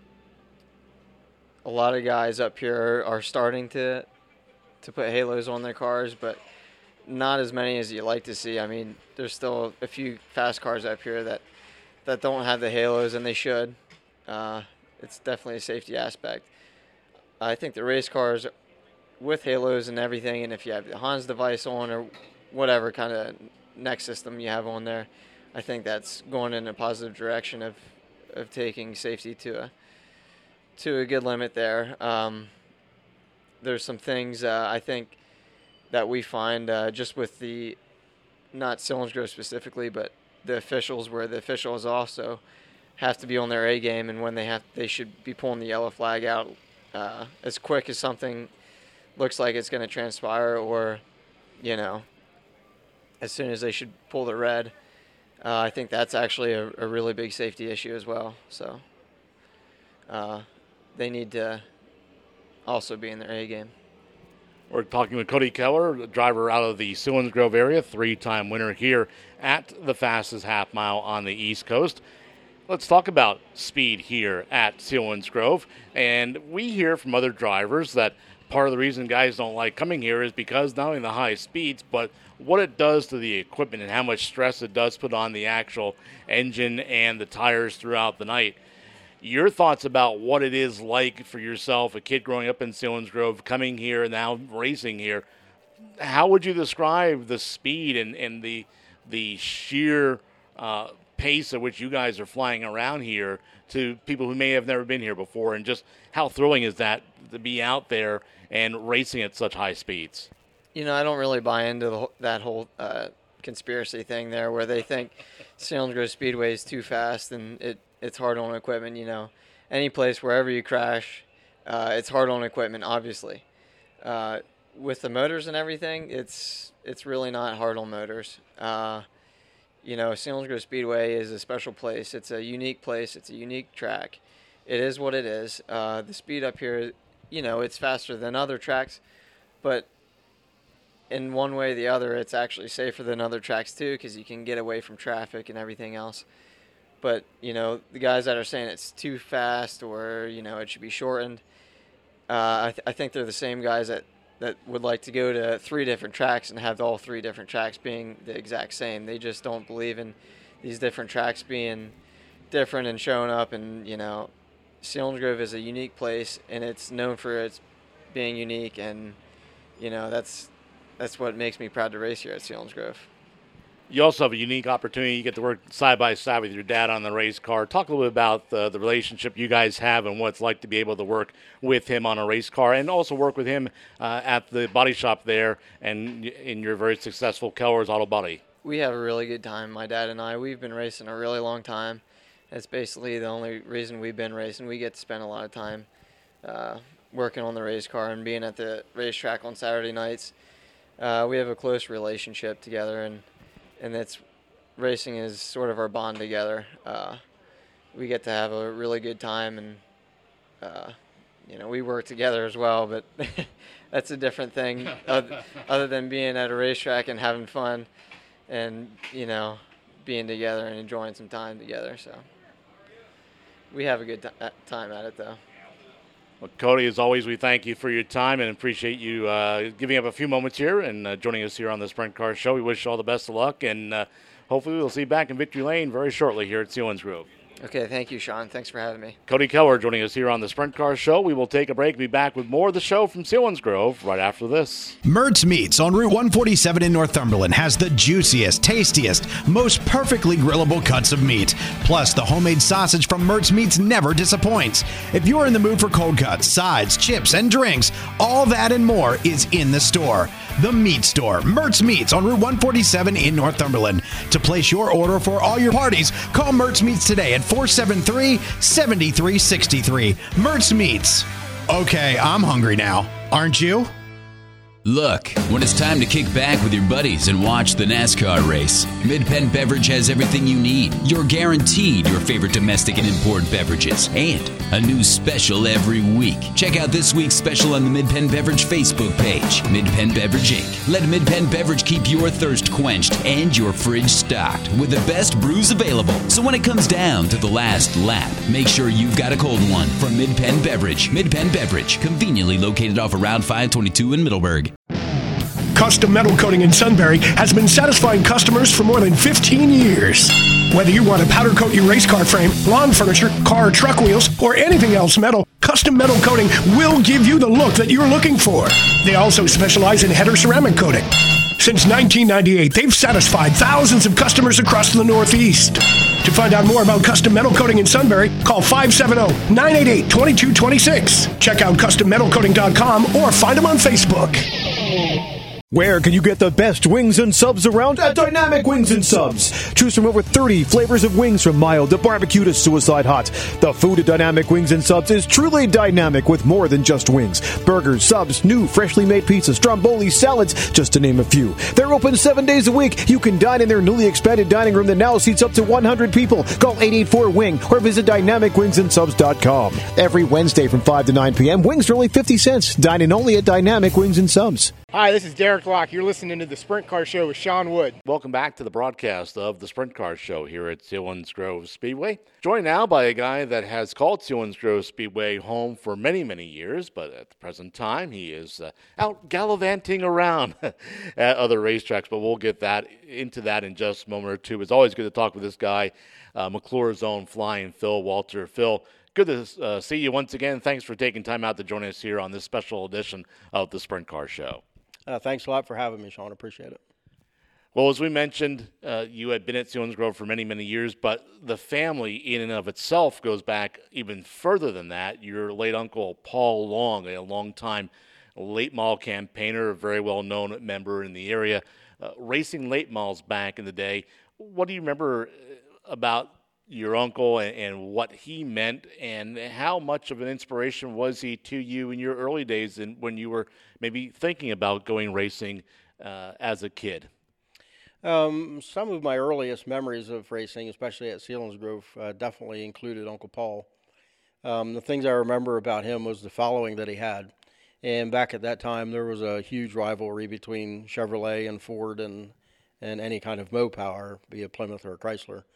a lot of guys up here are starting to to put halos on their cars, but not as many as you like to see. I mean, there's still a few fast cars up here that, that don't have the halos, and they should. Uh, it's definitely a safety aspect. I think the race cars with halos and everything, and if you have the Hans device on or whatever kind of neck system you have on there, I think that's going in a positive direction of, of taking safety to a to a good limit there. Um, there's some things uh, I think that we find uh, just with the, not Selinsgrove Grove specifically, but the officials, where the officials also have to be on their A game, and when they have, they should be pulling the yellow flag out uh, as quick as something looks like it's going to transpire, or, you know, as soon as they should pull the red. Uh, I think that's actually a, a really big safety issue as well. So uh, they need to also be in their A game. We're talking with Cody Keller, a driver out of the Selinsgrove Grove area, three-time winner here at the fastest half mile on the East Coast. Let's talk about speed here at Selinsgrove Grove. And we hear from other drivers that part of the reason guys don't like coming here is because not only the high speeds, but what it does to the equipment and how much stress it does put on the actual engine and the tires throughout the night. Your thoughts about what it is like for yourself, a kid growing up in Selinsgrove Grove, coming here and now racing here. How would you describe the speed and, and the the sheer uh, pace at which you guys are flying around here to people who may have never been here before, and just how thrilling is that to be out there and racing at such high speeds? You know, I don't really buy into the, that whole uh, conspiracy thing there where they think Selinsgrove Grove Speedway is too fast and it it's hard on equipment. You know, any place, wherever you crash, uh, it's hard on equipment, obviously. Uh, with the motors and everything, it's it's really not hard on motors. Uh, you know, Selinsgrove Grove Speedway is a special place. It's a unique place. It's a unique track. It is what it is. Uh, the speed up here you know, it's faster than other tracks, but in one way or the other, it's actually safer than other tracks too, because you can get away from traffic and everything else. But, you know, the guys that are saying it's too fast or, you know, it should be shortened, uh, I, th- I think they're the same guys that, that would like to go to three different tracks and have all three different tracks being the exact same. They just don't believe in these different tracks being different and showing up. And, you know, Selinsgrove is a unique place, and it's known for its being unique. And, you know, that's that's what makes me proud to race here at Selinsgrove. You also have a unique opportunity. You get to work side by side with your dad on the race car. Talk a little bit about the, the relationship you guys have and what it's like to be able to work with him on a race car, and also work with him uh, at the body shop there and in your very successful Keller's Auto Body. We have a really good time, my dad and I. We've been racing a really long time. That's basically the only reason we've been racing. We get to spend a lot of time uh, working on the race car and being at the racetrack on Saturday nights. Uh, we have a close relationship together, and and it's racing is sort of our bond together. Uh, we get to have a really good time, and uh, you know, we work together as well, but that's a different thing other, other than being at a racetrack and having fun and, you know, being together and enjoying some time together. So we have a good t- time at it, though. Well, Cody, as always, we thank you for your time and appreciate you uh, giving up a few moments here and uh, joining us here on the Sprint Car Show. We wish you all the best of luck, and uh, hopefully we'll see you back in Victory Lane very shortly here at Selinsgrove. Okay, thank you, Sean. Thanks for having me. Cody Keller joining us here on the Sprint Car Show. We will take a break and be back with more of the show from Selinsgrove right after this. Mertz Meats on Route one forty-seven in Northumberland has the juiciest, tastiest, most perfectly grillable cuts of meat. Plus, the homemade sausage from Mertz Meats never disappoints. If you're in the mood for cold cuts, sides, chips, and drinks, all that and more is in the store. The Meat Store, Mertz Meats on Route one forty-seven in Northumberland. To place your order for all your parties, call Mertz Meats today at four seven three, seven three six three. Mertz Meats. Okay, I'm hungry now. Aren't you? Look, when it's time to kick back with your buddies and watch the NASCAR race, Mid-Penn Beverage has everything you need. You're guaranteed your favorite domestic and import beverages, and a new special every week. Check out this week's special on the Mid-Penn Beverage Facebook page, Mid-Penn Beverage Incorporated. Let Mid-Penn Beverage keep your thirst quenched and your fridge stocked with the best brews available. So when it comes down to the last lap, make sure you've got a cold one from Mid-Penn Beverage. Mid-Penn Beverage, conveniently located off Around five twenty-two in Middleburg. Custom Metal Coating in Sunbury has been satisfying customers for more than fifteen years. Whether you want to powder coat your race car frame, lawn furniture, car or truck wheels, or anything else metal, Custom Metal Coating will give you the look that you're looking for. They also specialize in header ceramic coating. Since nineteen ninety-eight, they've satisfied thousands of customers across the Northeast. To find out more about Custom Metal Coating in Sunbury, call five seven zero, nine eight eight, two two two six. Check out custom metal coating dot com or find them on Facebook. Where can you get the best wings and subs around? At Dynamic Wings and Subs. Choose from over thirty flavors of wings, from mild to barbecue to suicide hot. The food at Dynamic Wings and Subs is truly dynamic, with more than just wings. Burgers, subs, new freshly made pizzas, stromboli, salads, just to name a few. They're open seven days a week. You can dine in their newly expanded dining room that now seats up to one hundred people. Call eight eight four, W I N G or visit dynamic wings and subs dot com. Every Wednesday from five to nine p.m., wings are only fifty cents. Dine in only at Dynamic Wings and Subs. Hi, this is Derek Locke. You're listening to the Sprint Car Show with Sean Wood. Welcome back to the broadcast of the Sprint Car Show here at Selinsgrove Speedway. Joined now by a guy that has called Selinsgrove Speedway home for many, many years, but at the present time he is uh, out gallivanting around at other racetracks, but we'll get that into that in just a moment or two. It's always good to talk with this guy, uh, McClure's own Flying Phil Walter. Phil, good to uh, see you once again. Thanks for taking time out to join us here on this special edition of the Sprint Car Show. Uh, thanks a lot for having me, Sean. Appreciate it. Well, as we mentioned, uh, you had been at Selinsgrove for many, many years, but the family in and of itself goes back even further than that. Your late uncle, Paul Long, a longtime late model campaigner, a very well-known member in the area, uh, racing late models back in the day. What do you remember about your uncle and, and what he meant, and how much of an inspiration was he to you in your early days and when you were maybe thinking about going racing uh, as a kid? Um, some of my earliest memories of racing, especially at Selinsgrove, uh, definitely included Uncle Paul. Um, the things I remember about him was the following that he had. And back at that time, there was a huge rivalry between Chevrolet and Ford and, and any kind of Mopower, be it Plymouth or Chrysler.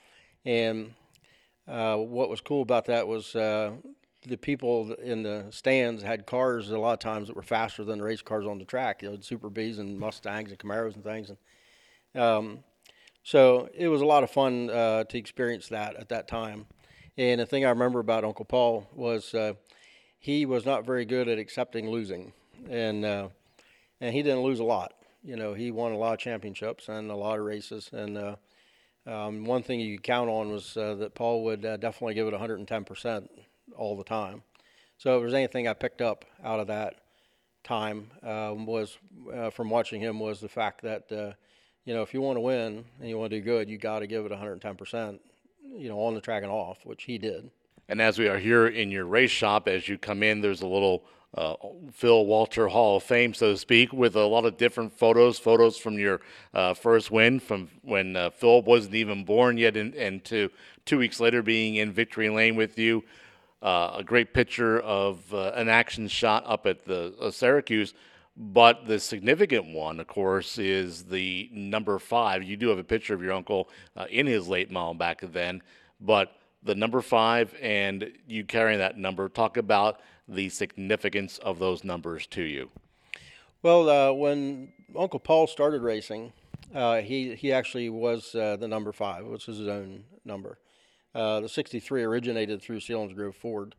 And uh, what was cool about that was uh, the people in the stands had cars a lot of times that were faster than the race cars on the track, you know, Super Bs and Mustangs and Camaros and things. And um, so it was a lot of fun uh, to experience that at that time. And the thing I remember about Uncle Paul was uh, he was not very good at accepting losing, and uh, and he didn't lose a lot. You know, he won a lot of championships and a lot of races. And uh, um, one thing you could count on was uh, that Paul would uh, definitely give it one hundred ten percent all the time. So if there's anything I picked up out of that time um, was uh, from watching him was the fact that uh, you know, if you want to win and you want to do good, you got to give it one hundred ten percent. You know, on the track and off, which he did. And as we are here in your race shop, as you come in, there's a little uh, Phil Walter Hall of Fame, so to speak, with a lot of different photos, photos from your uh, first win, from when uh, Phil wasn't even born yet, and, and to two weeks later being in Victory Lane with you. Uh, a great picture of uh, an action shot up at the uh, Syracuse. But the significant one, of course, is the number five. You do have a picture of your uncle uh, in his late model back then, but the number five and you carrying that number, talk about the significance of those numbers to you. Well, uh, when Uncle Paul started racing, uh, he, he actually was uh, the number five, which is his own number. Uh, the sixty-three originated through Selinsgrove Ford,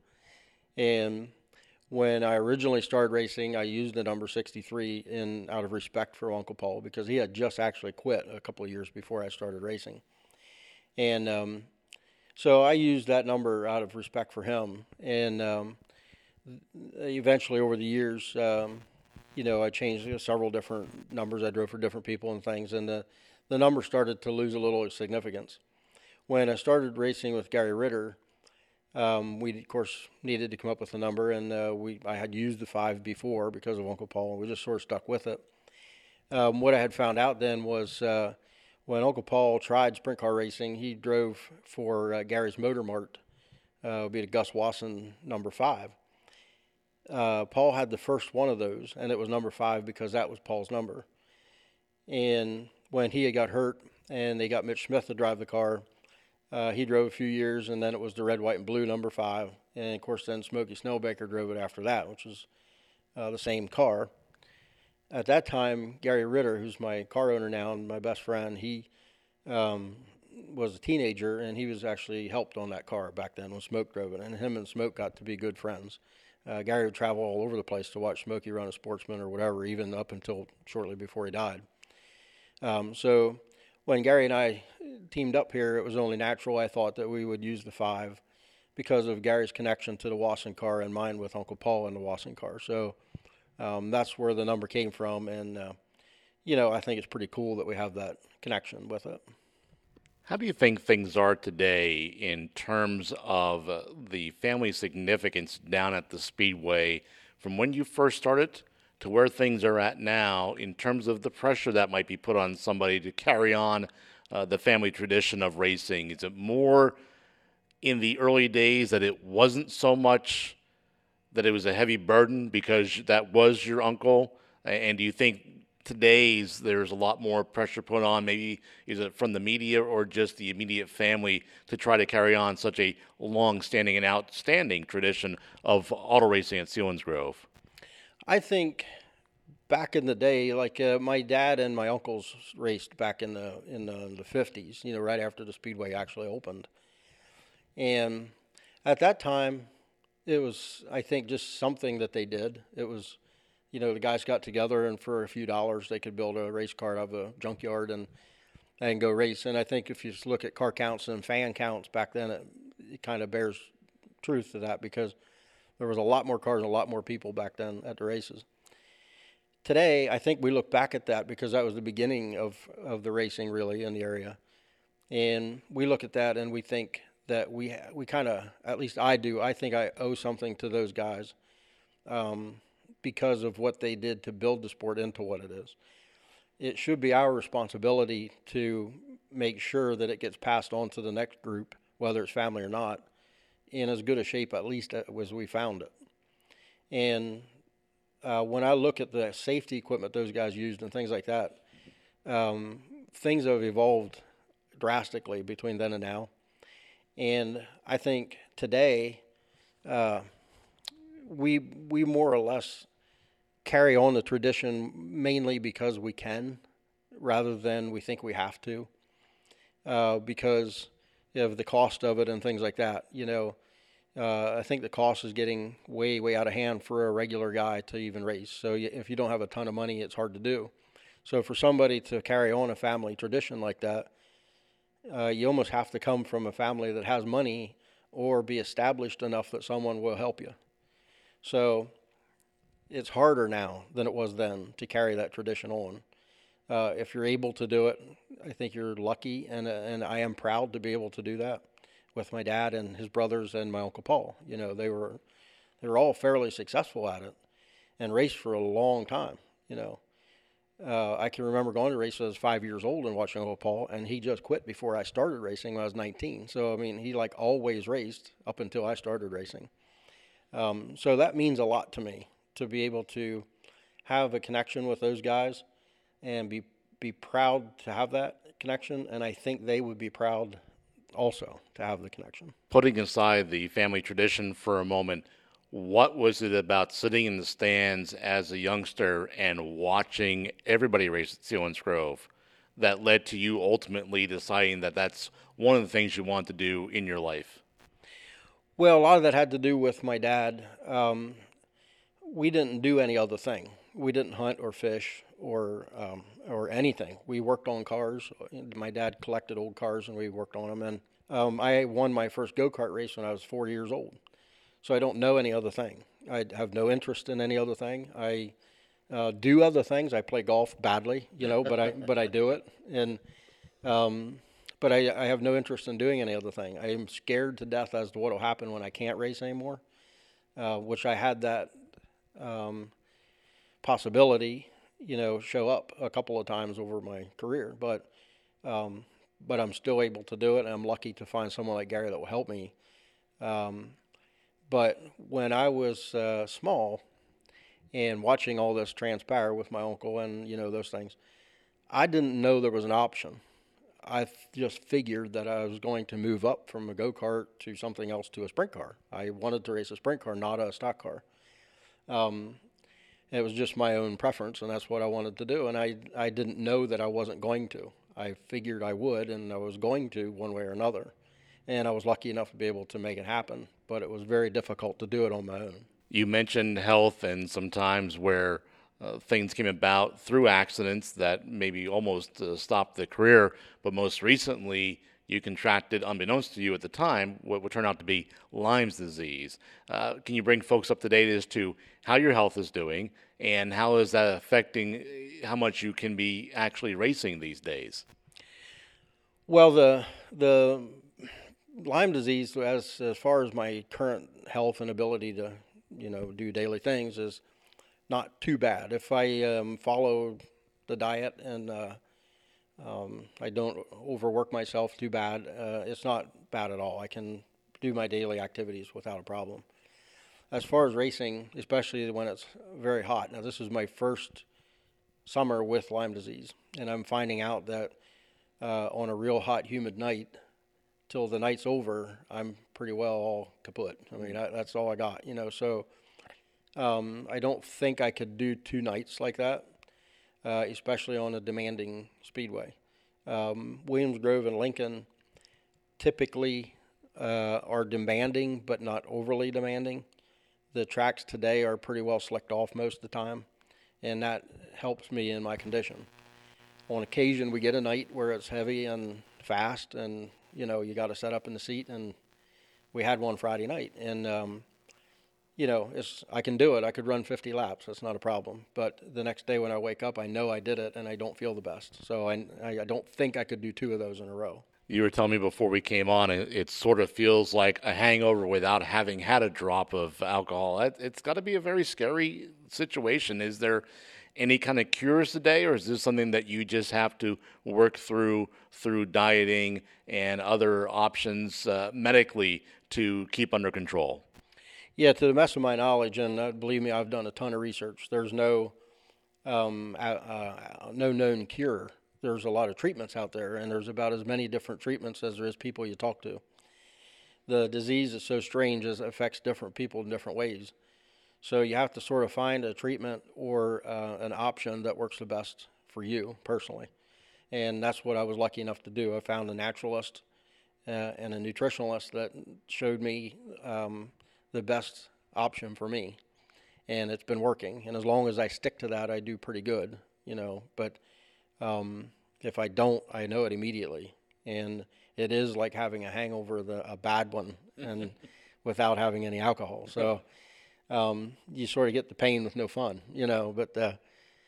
and when I originally started racing, I used the number sixty-three in out of respect for Uncle Paul because he had just actually quit a couple of years before I started racing. And um, so I used that number out of respect for him. And um, eventually over the years, um, you know, I changed you know, several different numbers. I drove for different people and things, and the, the number started to lose a little significance. When I started racing with Gary Ritter, Um, we, of course, needed to come up with a number, and uh, we I had used the five before because of Uncle Paul, and we just sort of stuck with it. Um, what I had found out then was uh, when Uncle Paul tried sprint car racing, he drove for uh, Gary's Motor Mart, uh, be the Gus Wasson number five. Uh, Paul had the first one of those, and it was number five because that was Paul's number. And when he had got hurt and they got Mitch Smith to drive the car, Uh, he drove a few years, and then it was the red, white, and blue number five. And, of course, then Smokey Snellbaker drove it after that, which was uh, the same car. At that time, Gary Ritter, who's my car owner now and my best friend, he um, was a teenager, and he was actually helped on that car back then when Smoke drove it. And him and Smoke got to be good friends. Uh, Gary would travel all over the place to watch Smokey run a Sportsman or whatever, even up until shortly before he died. Um, so when Gary and I teamed up here, it was only natural, I thought, that we would use the five because of Gary's connection to the Wasson car and mine with Uncle Paul and the Wasson car. So um, that's where the number came from. And, uh, you know, I think it's pretty cool that we have that connection with it. How do you think things are today in terms of uh, the family significance down at the Speedway from when you first started to where things are at now in terms of the pressure that might be put on somebody to carry on uh, the family tradition of racing? Is it more in the early days that it wasn't so much that it was a heavy burden because that was your uncle? And do you think today's there's a lot more pressure put on, maybe is it from the media or just the immediate family, to try to carry on such a long-standing and outstanding tradition of auto racing at Selinsgrove? I think back in the day, like uh, my dad and my uncles raced back in the in the, the fifties, you know, right after the Speedway actually opened. And at that time, it was, I think, just something that they did. It was, you know, the guys got together, and for a few dollars, they could build a race car out of a junkyard and and go race. And I think if you just look at car counts and fan counts back then, it, it kind of bears truth to that because there was a lot more cars and a lot more people back then at the races. Today, I think we look back at that because that was the beginning of, of the racing really in the area. And we look at that and we think that we we kind of, at least I do, I think I owe something to those guys um, because of what they did to build the sport into what it is. It should be our responsibility to make sure that it gets passed on to the next group, whether it's family or not, in as good a shape, at least as we found it. And uh, when I look at the safety equipment those guys used and things like that, um, things have evolved drastically between then and now. And I think today, uh, we we more or less carry on the tradition mainly because we can, rather than we think we have to, uh, because of the cost of it and things like that. You know, uh, I think the cost is getting way, way out of hand for a regular guy to even race. So if you don't have a ton of money, it's hard to do. So for somebody to carry on a family tradition like that, uh, you almost have to come from a family that has money or be established enough that someone will help you. So it's harder now than it was then to carry that tradition on. Uh, if you're able to do it, I think you're lucky, and uh, and I am proud to be able to do that with my dad and his brothers and my Uncle Paul. You know, they were they were all fairly successful at it and raced for a long time. You know, uh, I can remember going to races as I was five years old and watching Uncle Paul, and he just quit before I started racing when I was nineteen. So I mean, he like always raced up until I started racing. Um, so that means a lot to me, to be able to have a connection with those guys and be be proud to have that connection, and I think they would be proud also to have the connection. Putting aside the family tradition for a moment, what was it about sitting in the stands as a youngster and watching everybody race at Selinsgrove that led to you ultimately deciding that that's one of the things you want to do in your life? Well, a lot of that had to do with my dad. Um, we didn't do any other thing. We didn't hunt or fish or um, or anything. We worked on cars. My dad collected old cars, and we worked on them. And um, I won my first go-kart race when I was four years old. So I don't know any other thing. I have no interest in any other thing. I uh, do other things. I play golf badly, you know, but I but I do it. And um, but I, I have no interest in doing any other thing. I am scared to death as to what will happen when I can't race anymore, uh, which I had that um, possibility, you know, show up a couple of times over my career. But um, but I'm still able to do it, and I'm lucky to find someone like Gary that will help me. Um, but when I was uh, small and watching all this transpire with my uncle and, you know, those things, I didn't know there was an option. I just figured that I was going to move up from a go-kart to something else, to a sprint car. I wanted to race a sprint car, not a stock car. Um, it was just my own preference, and that's what I wanted to do. And I, I didn't know that I wasn't going to. I figured I would, and I was going to one way or another. And I was lucky enough to be able to make it happen, but it was very difficult to do it on my own. You mentioned health and some times where Uh, things came about through accidents that maybe almost uh, stopped the career, but most recently you contracted, unbeknownst to you at the time, what would turn out to be Lyme's disease. Uh, can you bring folks up to date as to how your health is doing and how is that affecting how much you can be actually racing these days? Well, the the Lyme disease, as as far as my current health and ability to, you know, do daily things, is not too bad. If I um, follow the diet and uh, um, I don't overwork myself too bad, uh, it's not bad at all. I can do my daily activities without a problem. As far as racing, especially when it's very hot, now this is my first summer with Lyme disease, and I'm finding out that uh, on a real hot, humid night, till the night's over, I'm pretty well all kaput. I mean, I, that's all I got, you know, so Um, I don't think I could do two nights like that, uh, especially on a demanding speedway. Um, Williams Grove and Lincoln typically uh, are demanding, but not overly demanding. The tracks today are pretty well slicked off most of the time, and that helps me in my condition. On occasion, we get a night where it's heavy and fast, and, you know, you got to set up in the seat, and we had one Friday night, and um, you know, it's, I can do it. I could run fifty laps. That's not a problem. But the next day when I wake up, I know I did it, and I don't feel the best. So I, I don't think I could do two of those in a row. You were telling me before we came on, it, it sort of feels like a hangover without having had a drop of alcohol. It, it's got to be a very scary situation. Is there any kind of cures today, or is this something that you just have to work through through dieting and other options uh, medically to keep under control? Yeah, to the best of my knowledge, and uh, believe me, I've done a ton of research, there's no um, uh, uh, no known cure. There's a lot of treatments out there, and there's about as many different treatments as there is people you talk to. The disease is so strange as it affects different people in different ways. So you have to sort of find a treatment or uh, an option that works the best for you personally. And that's what I was lucky enough to do. I found a naturalist uh, and a nutritionalist that showed me um, the best option for me. And it's been working. And as long as I stick to that, I do pretty good, you know. But um, if I don't, I know it immediately. And it is like having a hangover, the, a bad one, and without having any alcohol. So um, you sort of get the pain with no fun, you know. But uh,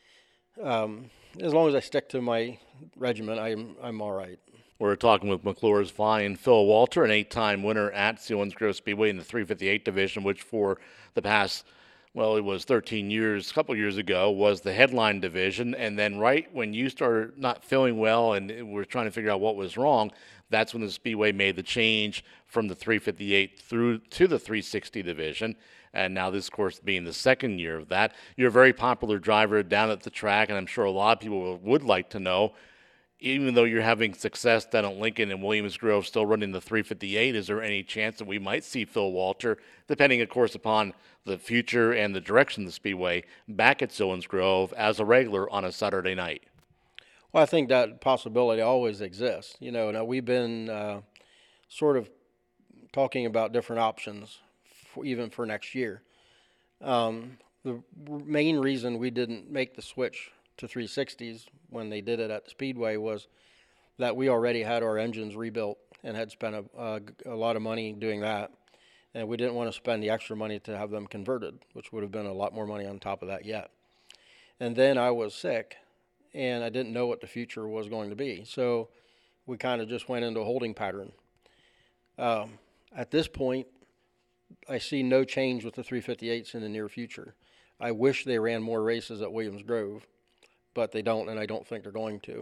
um, as long as I stick to my regimen, I'm I'm all right. We're talking with McClure's Flying Phil Walter, an eight-time winner at Selinsgrove Speedway in the three fifty-eight division, which for the past, well, it was thirteen years, a couple years ago, was the headline division. And then right when you started not feeling well and we're trying to figure out what was wrong, that's when the Speedway made the change from the three fifty-eight through to the three sixty division. And now this course being the second year of that. You're a very popular driver down at the track, and I'm sure a lot of people would like to know, even though you're having success down at Lincoln and Williams Grove still running the three fifty-eight, is there any chance that we might see Phil Walter, depending, of course, upon the future and the direction of the Speedway, back at Selinsgrove as a regular on a Saturday night? Well, I think that possibility always exists. You know, now we've been uh, sort of talking about different options, for, even for next year. Um, the main reason we didn't make the switch to three sixties when they did it at the Speedway was that we already had our engines rebuilt and had spent a, a, a lot of money doing that. And we didn't want to spend the extra money to have them converted, which would have been a lot more money on top of that yet. And then I was sick, and I didn't know what the future was going to be. So we kind of just went into a holding pattern. Um, at this point, I see no change with the three fifty-eights in the near future. I wish they ran more races at Williams Grove, but they don't, and I don't think they're going to.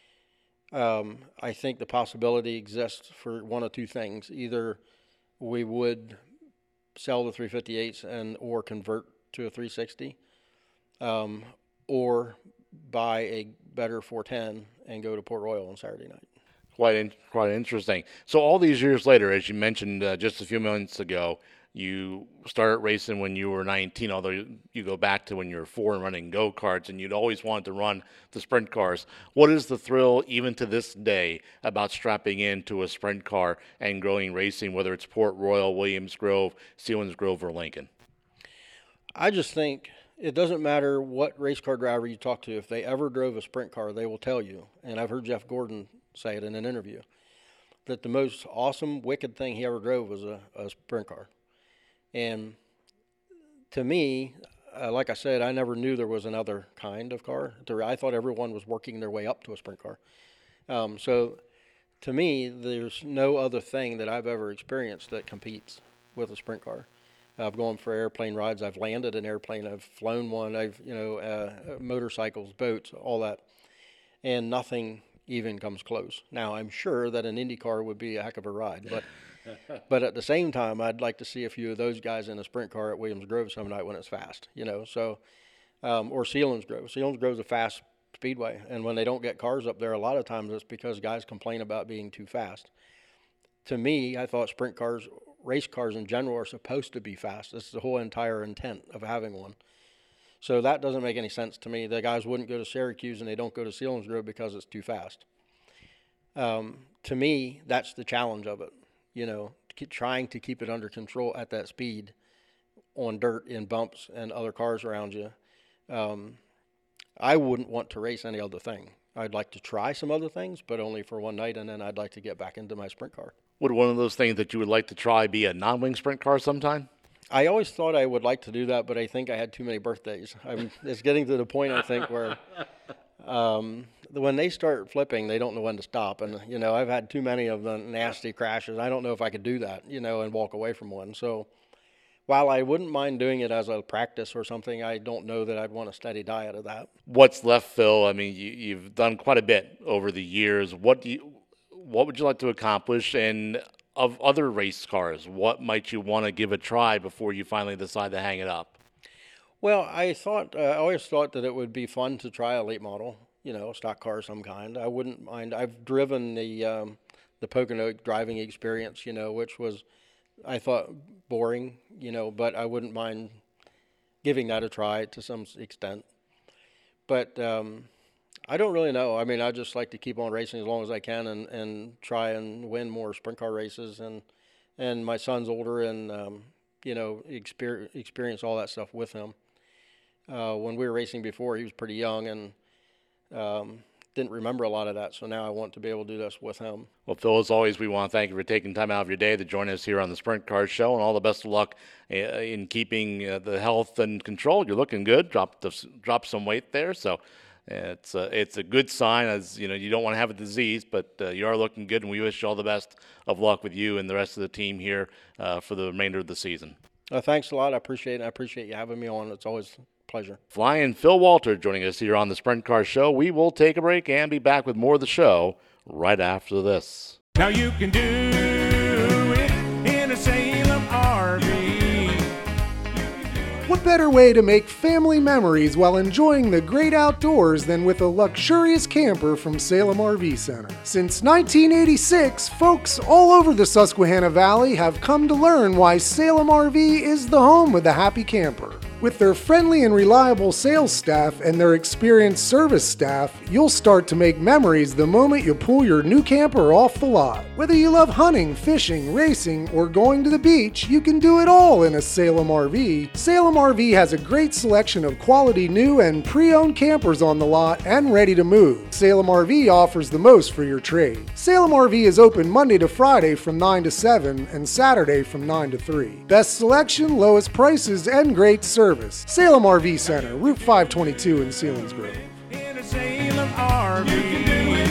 Um, I think the possibility exists for one of two things. Either we would sell the three fifty-eights and or convert to a three sixty, um, or buy a better four ten and go to Port Royal on Saturday night. Quite in, quite interesting. So all these years later, as you mentioned uh, just a few minutes ago, you started racing when you were nineteen, although you, you go back to when you were four and running go-karts, and you'd always wanted to run the sprint cars. What is the thrill, even to this day, about strapping into a sprint car and growing racing, whether it's Port Royal, Williams Grove, Selinsgrove, or Lincoln? I just think it doesn't matter what race car driver you talk to. If they ever drove a sprint car, they will tell you, and I've heard Jeff Gordon say it in an interview, that the most awesome, wicked thing he ever drove was a, a sprint car. And to me, uh, like I said, I never knew there was another kind of car. I thought everyone was working their way up to a sprint car. Um, so to me, there's no other thing that I've ever experienced that competes with a sprint car. I've gone for airplane rides. I've landed an airplane. I've flown one. I've, you know, uh, motorcycles, boats, all that. And nothing even comes close. Now, I'm sure that an Indy car would be a heck of a ride, but but at the same time, I'd like to see a few of those guys in a sprint car at Williams Grove some night when it's fast, you know, so, um, or Selinsgrove. Selinsgrove's a fast speedway, and when they don't get cars up there, a lot of times it's because guys complain about being too fast. To me, I thought sprint cars, race cars in general, are supposed to be fast. That's the whole entire intent of having one. So that doesn't make any sense to me. The guys wouldn't go to Syracuse and they don't go to Selinsgrove because it's too fast. Um, to me, that's the challenge of it. You know, keep trying to keep it under control at that speed on dirt, in bumps, and other cars around you. Um, I wouldn't want to race any other thing. I'd like to try some other things, but only for one night, and then I'd like to get back into my sprint car. Would one of those things that you would like to try be a non-wing sprint car sometime? I always thought I would like to do that, but I think I had too many birthdays. I'm, it's getting to the point, I think, where um, when they start flipping, they don't know when to stop. And, you know, I've had too many of the nasty crashes. I don't know if I could do that, you know, and walk away from one. So while I wouldn't mind doing it as a practice or something, I don't know that I'd want a steady diet of that. What's left, Phil? I mean, you, you've done quite a bit over the years. What do you, what would you like to accomplish? And of other race cars, what might you want to give a try before you finally decide to hang it up? Well, I thought, uh, I always thought that it would be fun to try a late model, you know, a stock car of some kind. I wouldn't mind. I've driven the um, the Pocono driving experience, you know, which was, I thought, boring, you know, but I wouldn't mind giving that a try to some extent. But um, I don't really know. I mean, I just like to keep on racing as long as I can and, and try and win more sprint car races. And and my son's older and, um, you know, exper- experience all that stuff with him. Uh, when we were racing before, he was pretty young and um, didn't remember a lot of that. So now I want to be able to do this with him. Well, Phil, as always, we want to thank you for taking time out of your day to join us here on the Sprint Car Show, and all the best of luck uh, in keeping uh, the health and control. You're looking good. Dropped the, dropped some weight there, so it's a, it's a good sign. As you know, you don't want to have a disease, but uh, you are looking good, and we wish you all the best of luck with you and the rest of the team here uh, for the remainder of the season. Uh, thanks a lot. I appreciate it. I appreciate you having me on. It's always pleasure. Flying Phil Walter joining us here on the Sprint Car Show. We will take a break and be back with more of the show right after this. Now you can do it in a Salem R V. What better way to make family memories while enjoying the great outdoors than with a luxurious camper from Salem R V Center? Since nineteen eighty-six, folks all over the Susquehanna Valley have come to learn why Salem R V is the home of the happy camper. With their friendly and reliable sales staff and their experienced service staff, you'll start to make memories the moment you pull your new camper off the lot. Whether you love hunting, fishing, racing, or going to the beach, you can do it all in a Salem R V. Salem R V has a great selection of quality new and pre-owned campers on the lot and ready to move. Salem R V offers the most for your trade. Salem R V is open Monday to Friday from nine to seven and Saturday from nine to three. Best selection, lowest prices, and great service. Salem R V Center, Route five twenty-two in Selinsgrove. In a Salem R V.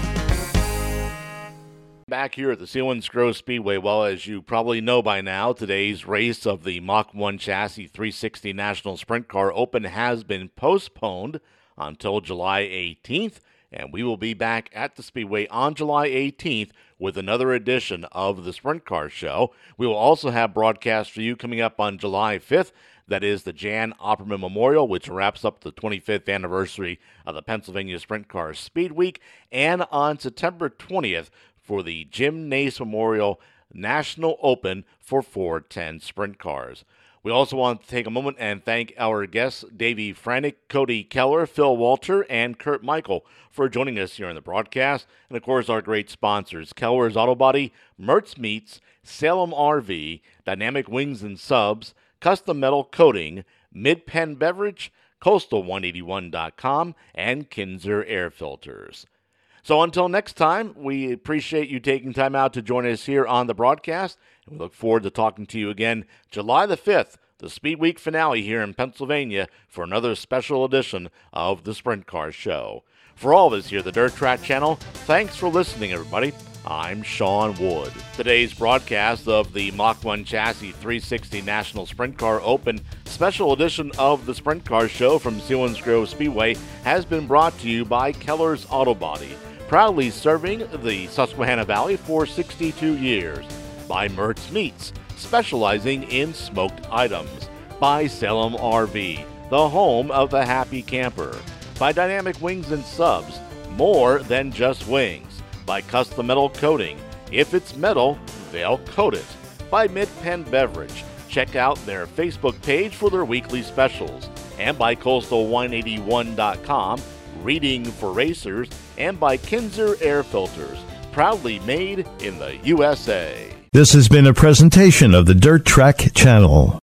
Back here at the Selinsgrove Speedway, well, as you probably know by now, today's race of the Mach one Chassis three sixty National Sprint Car Open has been postponed until July eighteenth, and we will be back at the Speedway on July eighteenth with another edition of the Sprint Car Show. We will also have broadcasts for you coming up on July fifth. That is the Jan Opperman Memorial, which wraps up the twenty-fifth anniversary of the Pennsylvania Sprint Car Speed Week, and on September twentieth for the Jim Nace Memorial National Open for four ten Sprint Cars. We also want to take a moment and thank our guests, Davey Franick, Cody Keller, Phil Walter, and Kurt Michael, for joining us here in the broadcast. And, of course, our great sponsors, Keller's Auto Body, Mertz Meats, Salem R V, Dynamic Wings and Subs, Custom Metal Coating, Mid-Penn Beverage, Coastal one eighty-one dot com, and Kinzer Air Filters. So until next time, we appreciate you taking time out to join us here on the broadcast, and we look forward to talking to you again July the fifth, the Speed Week finale here in Pennsylvania, for another special edition of the Sprint Car Show. For all of us here at the Dirt Track Channel, thanks for listening, everybody. I'm Sean Wood. Today's broadcast of the Mach one Chassis three sixty National Sprint Car Open special edition of the Sprint Car Show from Selinsgrove Speedway has been brought to you by Keller's Auto Body, proudly serving the Susquehanna Valley for sixty-two years, by Mertz Meats, specializing in smoked items, by Salem R V, the home of the happy camper, by Dynamic Wings and Subs, more than just wings, by Custom Metal Coating. If it's metal, they'll coat it. By Mid-Penn Beverage. Check out their Facebook page for their weekly specials. And by Coastal one eighty-one dot com, reading for racers. And by Kinzer Air Filters, proudly made in the U S A. This has been a presentation of the Dirt Track Channel.